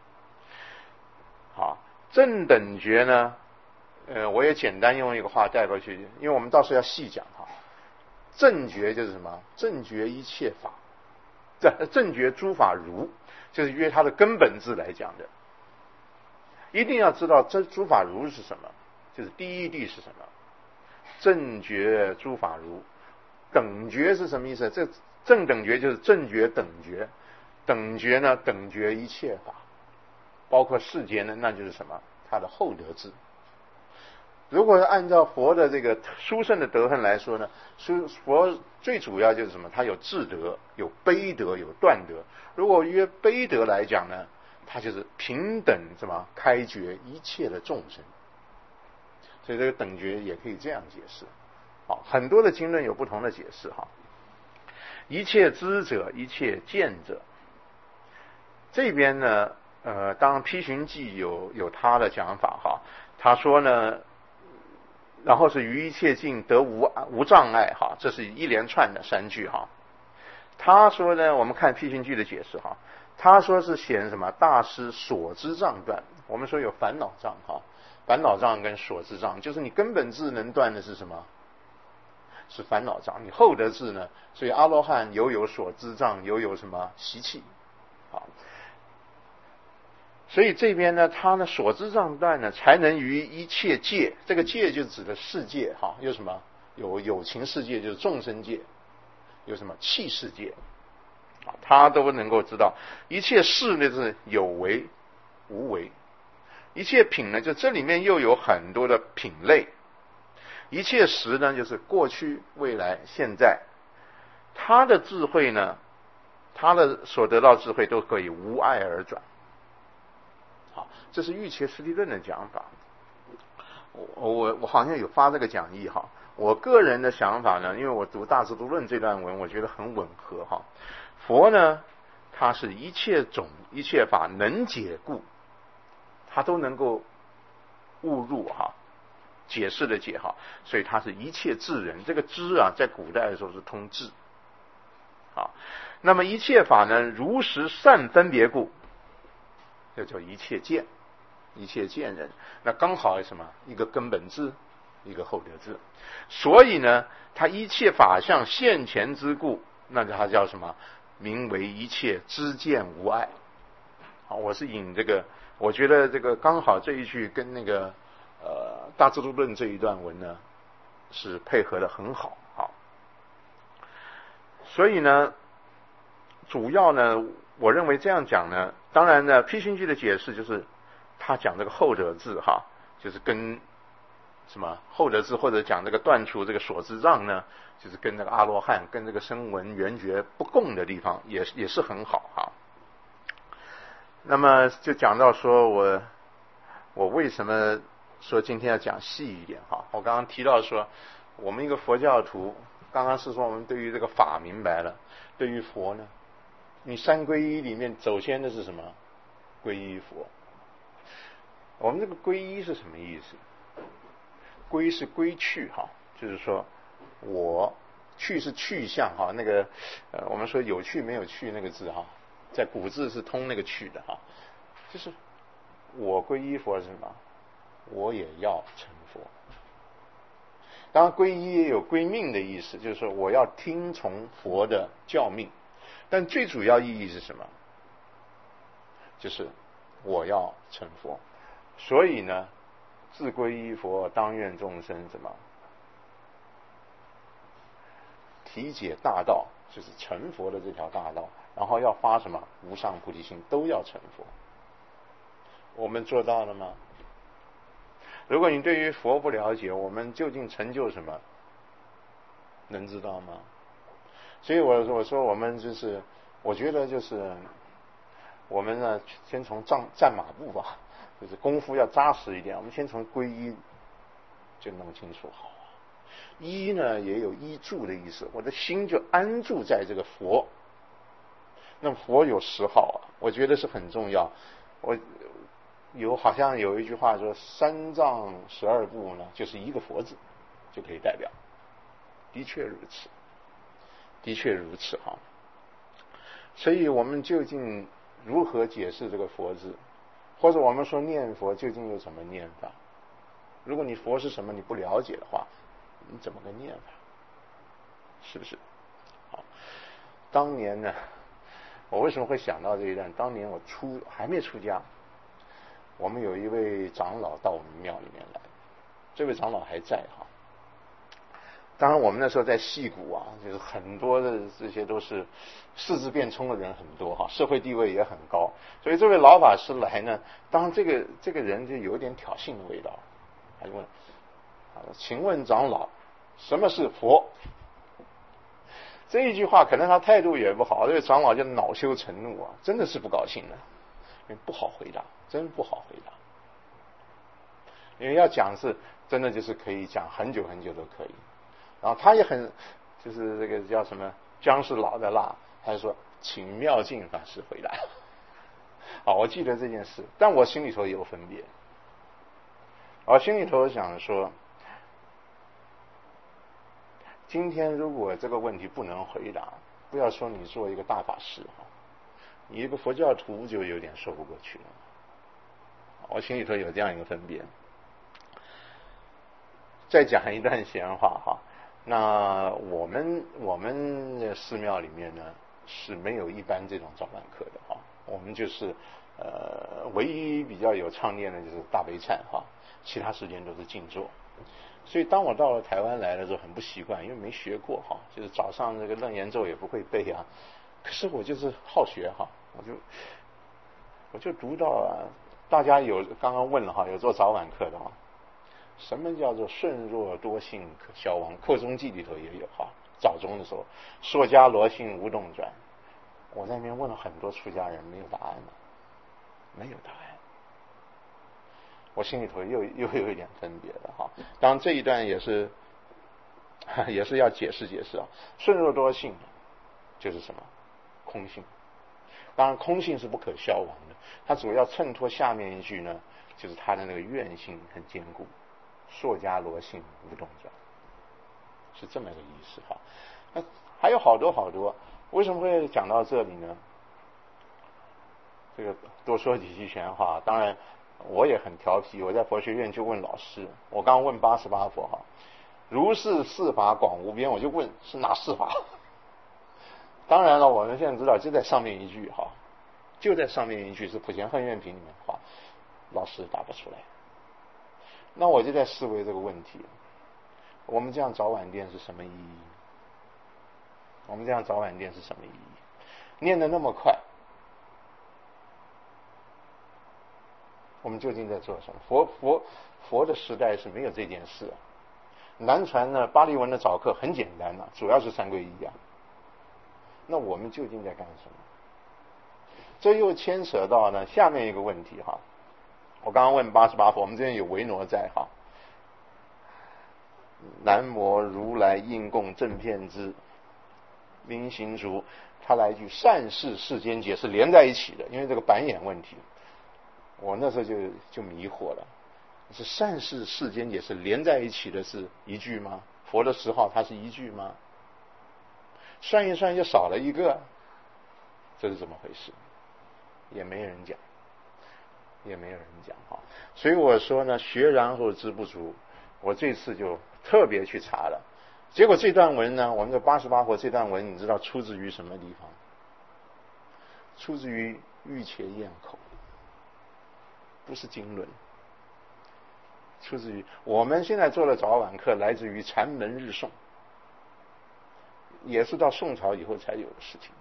Speaker 1: 好，正等觉呢，我也简单用一个话带过去，因为我们到时候要细讲哈。正觉就是什么？正觉一切法，正觉诸法如，就是约它的根本字来讲的。一定要知道这诸法如是什么，就是第一谛是什么？正觉诸法如。等觉是什么意思？这正等觉就是正觉等觉，等觉呢等觉一切法，包括世间呢，那就是什么？它的厚德智。如果是按照佛的这个殊胜的德行来说呢，佛最主要就是什么？它有智德，有悲德，有断德。如果约悲德来讲呢，它就是平等什么开觉一切的众生。所以这个等觉也可以这样解释。好，很多的经论有不同的解释哈。一切知者，一切见者。这边呢，当然批寻记有他的讲法哈。他说呢，然后是于一切境得无障碍哈，这是一连串的3句哈。他说呢，我们看批寻句的解释哈。他说是显什么？大师所知障断。我们说有烦恼障哈，烦恼障跟所知障，就是你根本智能断的是什么？是烦恼障。你厚德智呢？所以阿罗汉有所知障，有什么习气？好，所以这边呢，他呢所知障断呢，才能于一切界。这个界就指的世界哈，有什么？有情世界，就是众生界；有什么气世界，他都能够知道。一切事呢是有为无为，一切品呢就这里面又有很多的品类。一切时呢，就是过去、未来、现在，他的智慧呢，他的所得到智慧都可以无碍而转。好，这是瑜伽师地论的讲法。我好像有发这个讲义哈。我个人的想法呢，因为我读大智度论这段文，我觉得很吻合哈。佛呢，他是一切种一切法能解故，他都能够悟入哈。解释的解哈，所以他是一切智人。这个知啊，在古代的时候是通智。好，那么一切法呢，如实善分别故，这叫一切见，一切见人。那刚好什么？一个根本智，一个厚德智。所以呢，他一切法相现前之故，那他叫什么？名为一切知见无碍。好，我是引这个，我觉得这个刚好这一句跟那个大智度论这一段文呢是配合的很好。好，所以呢，主要呢，我认为这样讲呢，当然呢，批寻句的解释就是他讲这个厚德智哈，就是跟什么后得智，或者讲这个断除这个所知障呢，就是跟这个阿罗汉跟这个声闻缘觉不共的地方也是很好哈。那么就讲到说我为什么说今天要讲细一点哈？我刚刚提到说，我们一个佛教徒，刚刚是说我们对于这个法明白了，对于佛呢，你三皈依里面首先的是什么？皈依佛。我们这个皈依是什么意思？归是归去哈，就是说我去是去向哈，那个我们说有去没有去那个字哈，在古字是通那个去的哈，就是我皈依佛是什么？我也要成佛。当然皈依也有归命的意思，就是说我要听从佛的教命，但最主要意义是什么？就是我要成佛。所以呢，自皈依佛，当愿众生什么？体解大道，就是成佛的这条大道，然后要发什么无上菩提心，都要成佛。我们做到了吗？如果你对于佛不了解，我们究竟成就什么？能知道吗？所以我说我们就是，我觉得就是我们呢，先从站马步吧，就是功夫要扎实一点。我们先从皈依就弄清楚好。依呢也有依住的意思，我的心就安住在这个佛。那么佛有10号啊，我觉得是很重要。好像有一句话说，3藏12部呢，就是一个佛字就可以代表。的确如此，的确如此哈。所以我们究竟如何解释这个佛字，或者我们说念佛究竟有什么念法？如果你佛是什么你不了解的话，你怎么个念法？是不是？好，当年呢，我为什么会想到这一段？当年我还没出家，我们有一位长老到我们庙里面来，这位长老还在哈。当然我们那时候在矽谷啊，就是很多的这些都是四肢变聪的人很多哈，社会地位也很高，所以这位老法师来呢，当然这个人就有点挑衅的味道，他就问：请问长老，什么是佛？这一句话可能他态度也不好，这个长老就恼羞成怒啊，真的是不高兴了，因为不好回答，真不好回答。因为要讲是真的就是可以讲很久很久都可以。然后他也很就是这个叫什么姜是老的辣，他就说请妙净法师回答。好，我记得这件事，但我心里头也有分别。我心里头想说，今天如果这个问题不能回答，不要说你做一个大法师哈，你一个佛教徒就有点说不过去了。我心里头有这样一个分别。再讲一段闲话哈，那我们的寺庙里面呢是没有一般这种早晚课的哈，我们就是唯一比较有唱念的就是大悲忏哈，其他时间都是静坐。所以当我到了台湾来的时候很不习惯，因为没学过哈，就是早上这个楞严咒也不会背啊，可是我就是好学哈，我就读到大家刚刚问了哈，有做早晚课的哈。什么叫做顺若多性可消亡？扩宗记里头也有哈，早中的时候，硕迦罗性无动转。我在那边问了很多出家人，没有答案了，没有答案。我心里头又有一点分别的哈。当然这一段也是要解释啊。顺若多性就是什么？空性。当然空性是不可消亡的，它主要衬托下面一句呢，就是它的那个愿性很坚固。硕迦罗性无动转，是这么个意思哈。那还有好多好多，为什么会讲到这里呢？这个多说几句闲话。当然我也很调皮，我在佛学院就问老师，我刚问88佛哈，如是四法广无边，我就问是哪4法？当然了，我们现在知道就在上面一句哈，就在上面一句是普贤恨愿品里面的话，老师答不出来。那我就在思维这个问题，我们这样早晚殿是什么意义？我们这样早晚殿是什么意义？念得那么快， 我们究竟在做什么？佛的时代是没有这件事啊。南传呢，巴利文的早课很简单啊，主要是三皈依啊。那我们究竟在干什么？这又牵扯到呢下面一个问题哈。我刚刚问88佛，我们这边有维诺在哈。南无如来应供正遍知，明行足。他来一句善事世间解是连在一起的，因为这个板眼问题，我那时候就迷惑了。是善事世间解是连在一起的，是一句吗？佛的10号它是一句吗？算一算就少了一个，这是怎么回事？也没人讲，哈。所以我说呢，学然后知不足。我这次就特别去查了，结果这段文呢，我们的88佛这段文，你知道出自于什么地方？出自于玉伽砚口，不是经论。出自于我们现在做的早晚课，来自于禅门日诵，也是到宋朝以后才有的事情。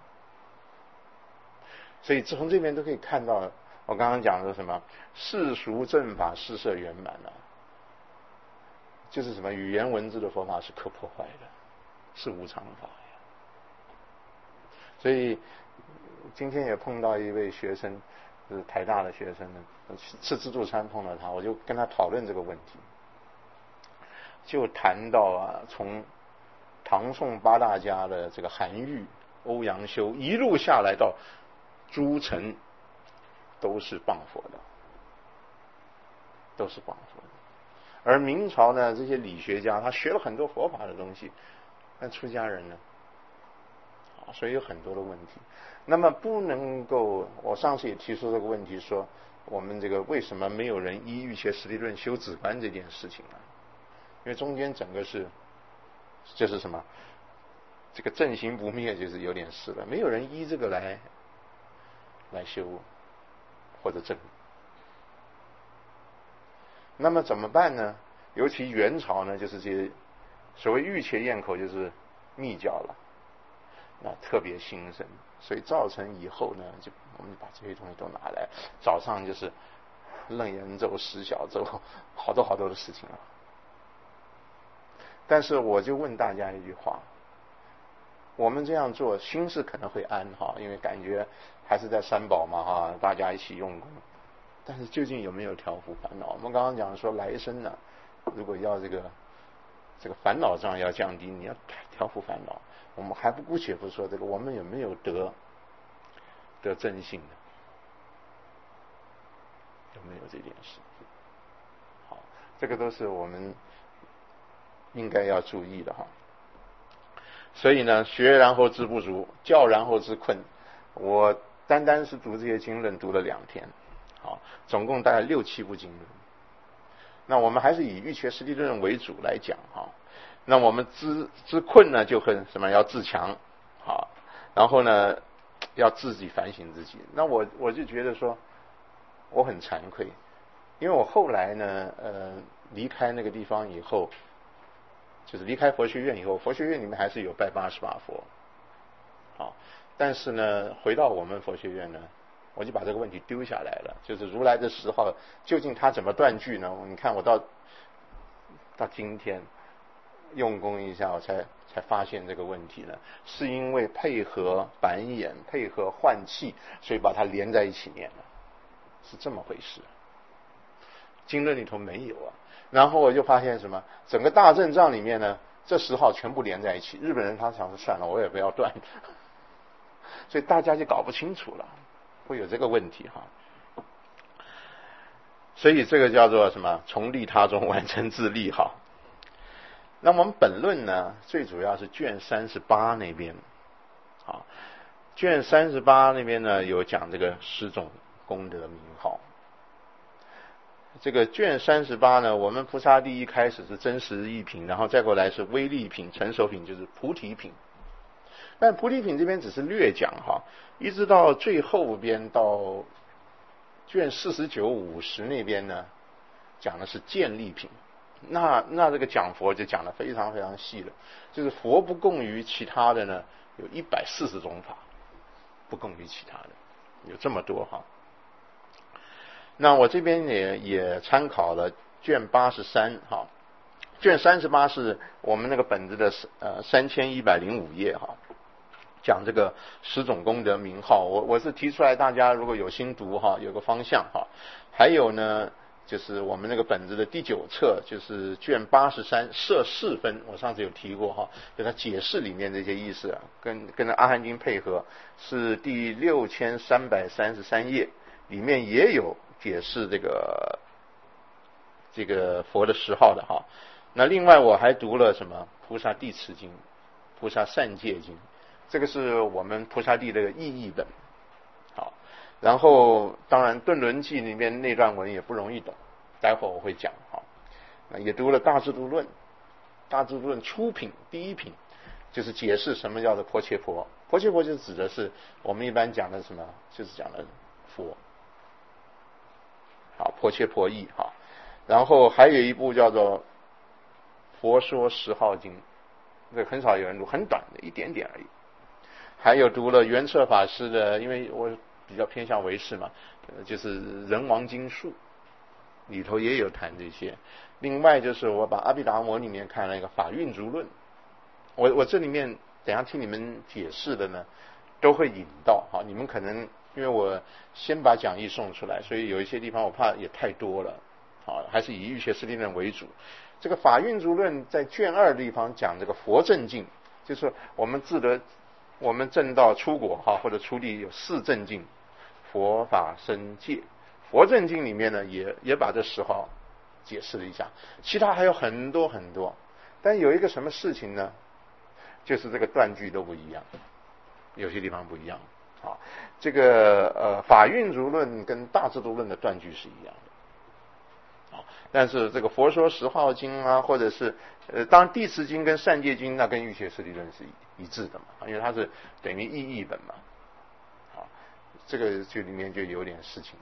Speaker 1: 所以从这边都可以看到，我刚刚讲的什么世俗正法施设圆满了，就是什么语言文字的佛法是可破坏的，是无常法呀。所以今天也碰到一位学生，就是台大的学生呢，吃自助餐碰到他，我就跟他讨论这个问题，就谈到啊，从唐宋8大家的这个韩愈、欧阳修一路下来到诸臣，都是谤佛的，都是谤佛的。而明朝呢，这些理学家他学了很多佛法的东西，但出家人呢，所以有很多的问题。那么不能够，我上次也提出这个问题，说我们这个为什么没有人依玉伽实地论修止观这件事情呢？因为中间整个就是什么，这个正行不灭，就是有点事了，没有人依这个来修或者证。那么怎么办呢？尤其元朝呢，就是这些所谓玉伽砚口，就是密教了，那特别兴盛，所以造成以后呢，我们把这些东西都拿来，早上就是楞严咒、十小咒，好多的事情啊。但是我就问大家一句话，我们这样做心是可能会安哈，因为感觉还是在三宝嘛哈，大家一起用功。但是究竟有没有调伏烦恼？我们刚刚讲说来生呢，如果要这个烦恼障要降低，你要调伏烦恼，我们还姑且不说这个，我们有没有得正性呢？有没有这件事？好，这个都是我们应该要注意的哈。所以呢，学然后知不足，教然后知困。我单是读这些经论，读了2天，好，总共大概6、7部经论。那我们还是以玉伽实地论为主来讲哈。那我们知困呢，就很什么要自强，好，然后呢要自己反省自己。那我就觉得说，我很惭愧，因为我后来呢，离开那个地方以后，就是离开佛学院以后，佛学院里面还是有拜88佛，好，但是呢，回到我们佛学院呢，我就把这个问题丢下来了，就是如来的10号究竟他怎么断句呢？你看我到今天用功一下，我才发现这个问题呢，是因为配合板眼、配合换气，所以把它连在一起念了，是这么回事。经论里头没有啊。然后我就发现什么，整个大正藏里面呢，这10号全部连在一起。日本人他想说算了，我也不要断，所以大家就搞不清楚了，会有这个问题哈。所以这个叫做什么？从利他中完成自利哈。那我们本论呢，最主要是卷38那边，啊，卷38那边呢有讲这个10种功德名号。这个卷38呢，我们菩萨第一开始是真实义品，然后再过来是威力品、成熟品，就是菩提品。但菩提品这边只是略讲哈，一直到最后边到卷49、50那边呢，讲的是建立品。那这个讲佛就讲得非常非常细了，就是佛不共于其他的呢，有140种法，不共于其他的，有这么多哈。 那我这边也参考了卷83哈，卷38是我们那个本子的3105页哈，讲这个10种功德名号。我是提出来，大家如果有心读哈，有个方向哈。还有呢，就是我们那个本子的第9册，就是卷83摄事分，我上次有提过哈，就它解释里面的一些意思，跟阿含经配合，是第6333页，里面也有解释这个佛的10号的哈。那另外我还读了什么菩萨地持经、菩萨善戒经，这个是我们菩萨地的意义本。好，然后当然顿轮记里面那段文也不容易懂，待会儿我会讲哈。那也读了大智度论，大智度论初品第1品就是解释什么叫做婆伽婆，婆伽婆就指的是我们一般讲的什么，就是讲的佛。好，婆伽婆义哈。然后还有一部叫做佛说10号经，这个很少有人读，很短的一点点而已。还有读了圆彻法师的，因为我比较偏向唯识嘛，就是人王经术里头也有谈这些。另外就是我把阿毗达摩里面看了一个法运足论，我这里面等一下听你们解释的呢，都会引到哈。你们可能因为我先把讲义送出来，所以有一些地方我怕也太多了，好，还是以欲学识地论为主。这个法运足论在卷2的地方讲这个佛正境，就是我们证到出果哈或者出地有4正境，佛法僧戒。佛正境里面呢也把这10号解释了一下，其他还有很多很多。但有一个什么事情呢，就是这个断句都不一样，有些地方不一样。好，这个法运足论跟大智度论的断句是一样的。但是这个佛说10号经啊，或者是当然地持经跟善戒经，那跟欲学识地论是一致的嘛，因为它是等于意义本嘛。好，这个就里面就有点事情。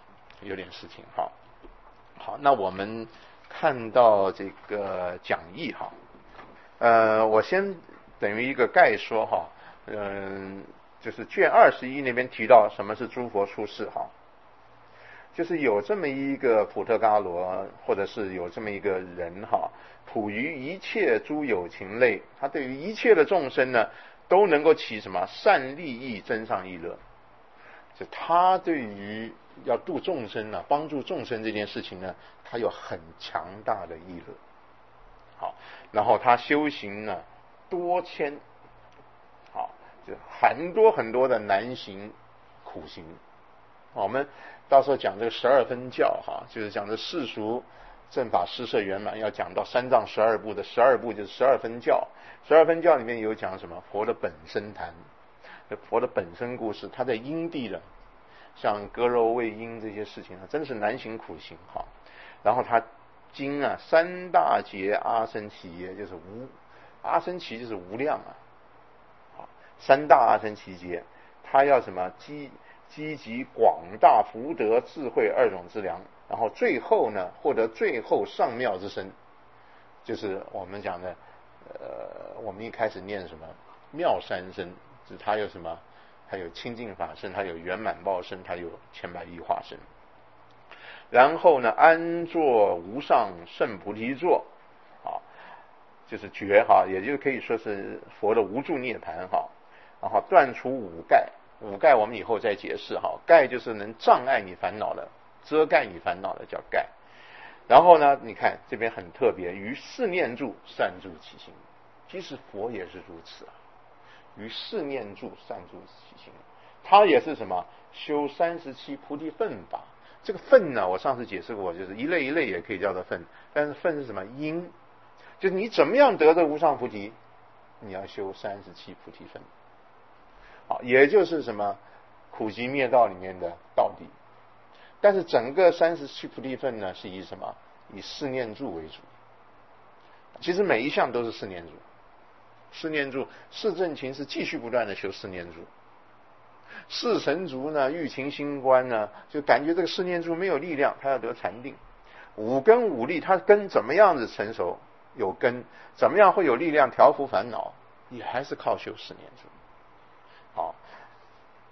Speaker 1: 好，那我们看到这个讲义哈，我先等于一个概说哈，就是卷21那边提到什么是诸佛出世哈。就是有这么一个普特伽罗，或者是有这么一个人哈，普于一切诸有情类，他对于一切的众生呢，都能够起什么善利益增上益乐。就他对于要度众生呢，帮助众生这件事情呢，他有很强大的益乐。好，然后他修行呢多谦，好，就很多很多的难行苦行。我们到时候讲这个12分教哈，就是讲这世俗正法施设圆满，要讲到三藏12部的12部就是12分教。12分教里面有讲什么佛的本身谈，佛的本身故事，他在因地的像割肉喂鹰这些事情真的是难行苦行哈。然后他经啊3大劫阿僧祇耶，就是阿僧祇就是无量啊。好，3大阿僧祇劫，他要什么积集广大福德智慧2种之粮，然后最后呢获得最后上妙之身，就是我们讲的我们一开始念什么妙三身，就是它有什么，它有清净法身，它有圆满报身，它有千百亿化身。然后呢安坐无上圣菩提座，啊，就是觉哈，也就可以说是佛的无住涅盘哈。然后断除五盖我们以后再解释哈，盖就是能障碍你烦恼的，遮盖你烦恼的叫盖。然后呢你看这边很特别，于四念住善住其心，其实佛也是如此啊，于四念住善住其心，他也是什么修37菩提分法。这个分呢我上次解释过，就是一类一类也可以叫做分，但是分是什么因，就是你怎么样得这无上菩提，你要修37菩提分。好，也就是什么苦集灭道里面的道地。但是整个37菩提分呢是以什么，以四念住为主。其实每一项都是四念住，四念住四正勤是继续不断的修四念住。四神足呢欲勤心观呢，就感觉这个四念住没有力量，他要得禅定。五根五力，他根怎么样子成熟有根，怎么样会有力量调伏烦恼，也还是靠修四念住。好，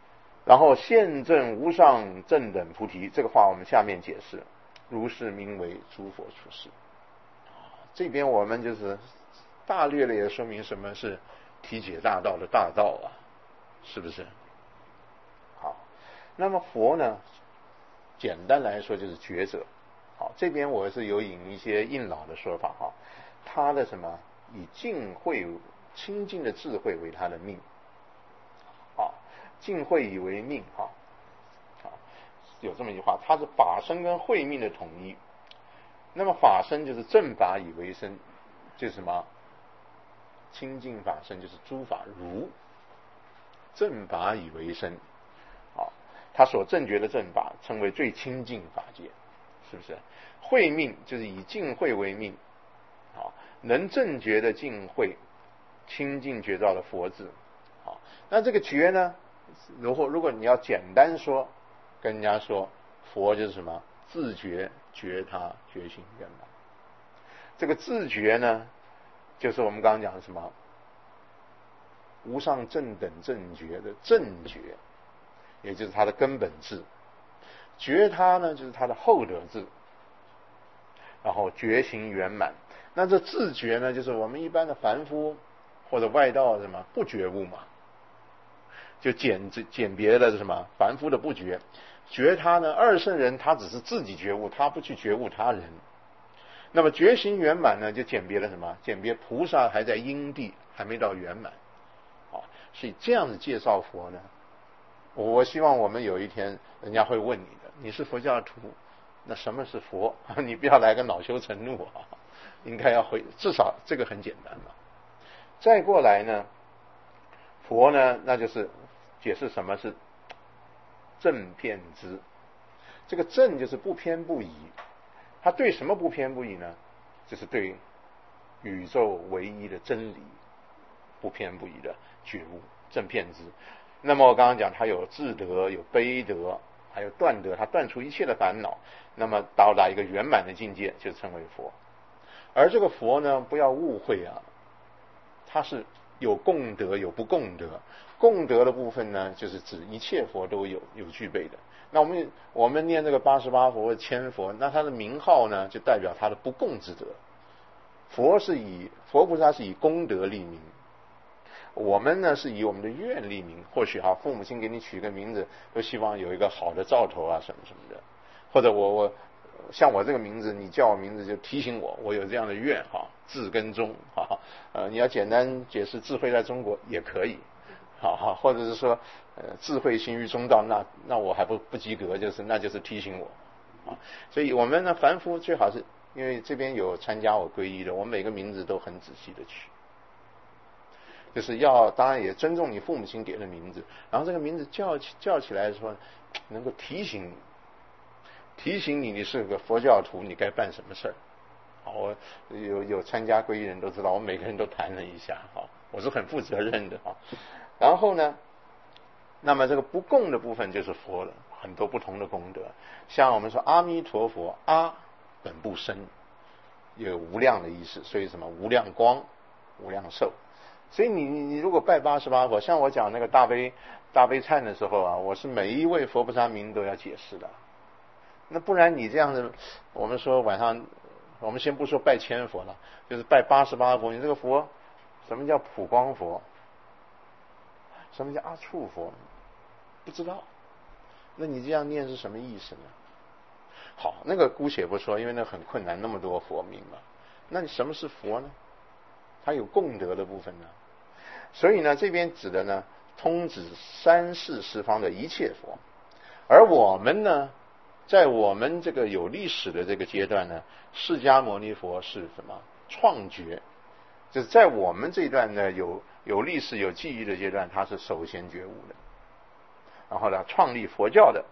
Speaker 1: 然后现证无上正等菩提，这个话我们下面解释，如是名为诸佛出世。这边我们就是大略的也说明什么是体解大道的大道啊，是不是？好，那么佛呢，简单来说就是觉者。好，这边我是有引一些印老的说法哈，他的什么以净慧清净的智慧为他的命，啊，净慧以为命哈，啊，有这么一句话，它是法身跟慧命的统一。那么法身就是正法以为身，就是什么？清净法身就是诸法如，正法以为身，啊，他所正觉的正法称为最清净法界，是不是？慧命就是以净慧为命，啊，能正觉的净慧，清净觉照的佛智，好，那这个觉呢？如果你要简单说，跟人家说，佛就是什么？自觉、觉他、觉醒圆满。这个自觉呢，就是我们刚刚讲的什么？无上正等正觉的正觉，也就是它的根本智。觉他呢，就是它的后得智。然后觉行圆满。那这自觉呢，就是我们一般的凡夫或者外道什么不觉悟嘛，就简别的什么凡夫的不觉。觉他呢，二圣人他只是自己觉悟，他不去觉悟他人。那么觉行圆满呢，就简别了什么？简别菩萨还在因地，还没到圆满。好，所以这样子介绍佛呢，我希望我们有一天人家会问你的，你是佛教徒，那什么是佛？你不要来个恼羞成怒啊，应该要回，至少这个很简单嘛。再过来呢，佛呢，那就是解释什么是正遍知。这个正就是不偏不倚，他对什么不偏不倚呢？就是对宇宙唯一的真理不偏不倚的觉悟，正遍知。那么我刚刚讲，他有智德，有悲德，还有断德，他断除一切的烦恼，那么到达一个圆满的境界，就称为佛。而这个佛呢，不要误会啊，它是有共德，有不共德。共德的部分呢，就是指一切佛都有具备的。那我们念这个88佛或千佛，那它的名号呢，就代表它的不共之德。佛菩萨是以功德立名，我们呢是以我们的愿立名。或许父母亲给你取个名字，都希望有一个好的兆头啊，什么什么的。或者我像我这个名字，你叫我名字就提醒我有这样的愿智跟中你要简单解释智慧在中国也可以或者是说智慧行于中道，那我还不及格，那就是提醒我所以我们呢凡夫最好是，因为这边有参加我皈依的，我每个名字都很仔细的取，就是当然也尊重你父母亲给的名字，然后这个名字叫起来的时候能够提醒你是个佛教徒，你该办什么事儿。我有参加皈依人都知道，我每个人都谈了一下我是很负责任的然后呢，那么这个不共的部分就是佛了，很多不同的功德。像我们说阿弥陀佛，阿本不生，有无量的意思，所以什么无量光、无量寿。所以你如果拜88佛，像我讲那个大悲忏的时候我是每一位佛菩萨名都要解释的。那不然你这样子，我们说晚上，我们先不说拜千佛了，就是拜88佛，你这个佛，什么叫普光佛？什么叫阿处佛？不知道。那你这样念是什么意思呢？好，那个姑且不说，因为那很困难，那么多佛名嘛。那你什么是佛呢？它有功德的部分呢。所以呢，这边指的呢，通指三世十方的一切佛。而我们呢，在我们这个有历史的这个阶段呢，释迦牟尼佛是什么？创觉，就是在我们这一段呢有历史有记忆的阶段，他是首先觉悟的，然后呢创立佛教的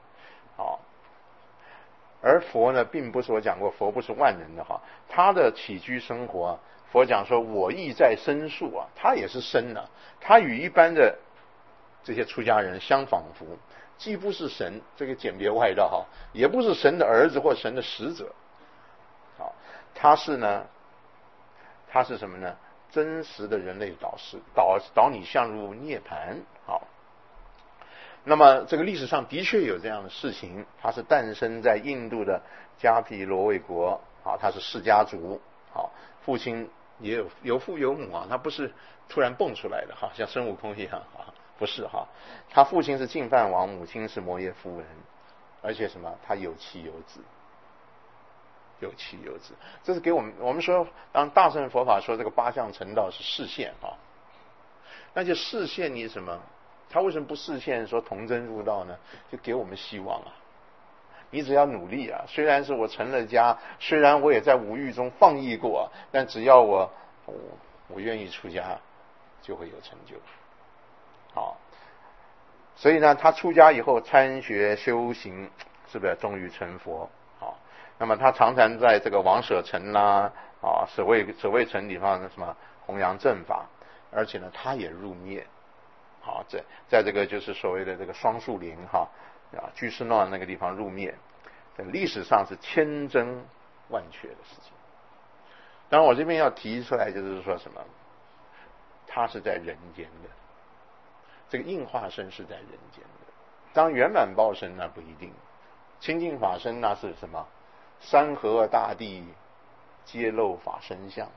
Speaker 1: 而佛呢，并不是我讲过，佛不是万能的他的起居生活佛讲说我意在身处他也是身他与一般的这些出家人相仿佛，既不是神，这个简别外道也不是神的儿子或神的使者他是什么呢？真实的人类导师，导你向入涅槃那么这个历史上的确有这样的事情，他是诞生在印度的迦毗罗卫国啊，他是释迦族，好，父亲也有父有母啊，他不是突然蹦出来的哈，像孙悟空一样啊，不是哈，他父亲是净饭王，母亲是摩耶夫人，而且什么，他有妻有子。有妻有子，这是给我们说，当大乘佛法说这个八相成道是示现啊，那就示现你什么？他为什么不示现说童真入道呢？就给我们希望啊！你只要努力啊，虽然是我成了家，虽然我也在五欲中放逸过，但只要我愿意出家，就会有成就。好，所以呢，他出家以后参学修行，是不是终于成佛？好，那么他常常在这个王舍城啦、舍卫城地方什么弘扬正法，而且呢，他也入灭。好，在这个就是所谓的这个双树林居士那那个地方入灭，在历史上是千真万确的事情。当然，我这边要提出来就是说什么，他是在人间的，这个应化身是在人间的。当圆满报身那不一定，清净法身那是什么？山河大地皆露法身相。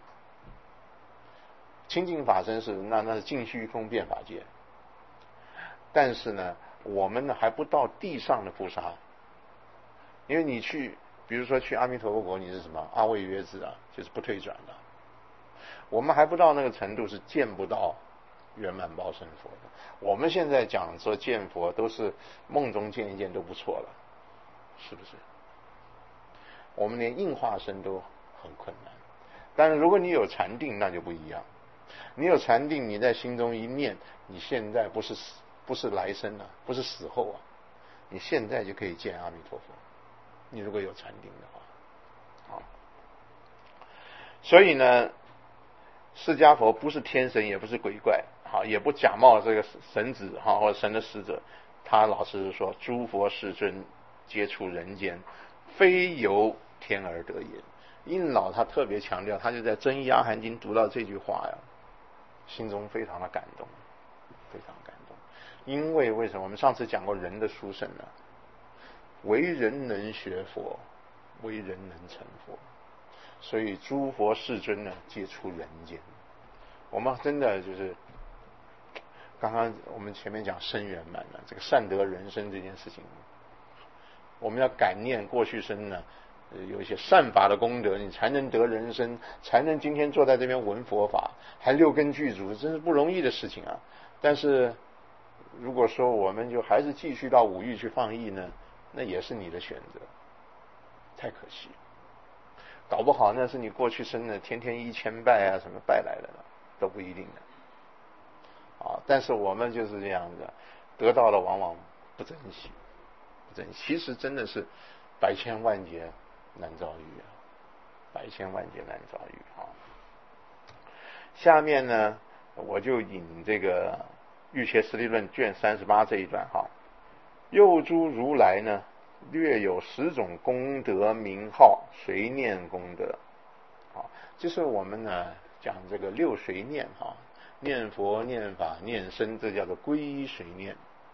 Speaker 1: 清净法身是那是净虚空遍法界。但是呢，我们呢还不到地上的菩萨，因为你去，比如说去阿弥陀佛国，你是什么阿魏约字啊，就是不退转的。我们还不到那个程度，是见不到圆满报身佛的。我们现在讲说见佛，都是梦中见一见都不错了，是不是？我们连应化身都很困难。但是如果你有禅定，那就不一样。你有禅定，你在心中一念，你现在不是来生啊，不是死后啊，你现在就可以见阿弥陀佛。你如果有禅定的话，好，所以呢，释迦佛不是天神，也不是鬼怪，好，也不假冒这个神子哈或者神的使者，他老实说，诸佛世尊皆出人间，非由天而得也。印老他特别强调，他就在《真一阿含经》读到这句话呀，心中非常的感动，非常感动。因为为什么？我们上次讲过人的殊胜呢？为人能学佛，为人能成佛，所以诸佛世尊呢，皆出人间。我们真的就是刚刚我们前面讲生圆满了，这个善得人生这件事情，我们要感念过去生呢，有一些善法的功德，你才能得人生，才能今天坐在这边闻佛法，还六根具足，真是不容易的事情啊。但是如果说我们就还是继续到五欲去放逸呢，那也是你的选择，太可惜。搞不好那是你过去生的天天1000拜啊，什么拜来的呢，都不一定的。但是我们就是这样子，得到了往往不珍惜，其实真的是百千万劫难遭遇啊，百千万劫难遭遇啊。下面呢，我就引这个《瑜伽师地论》卷38这一段哈。又诸如来呢，略有10种功德名号，随念功德。就是我们呢讲这个6随念哈，念佛、念法、念僧，这叫做归随念。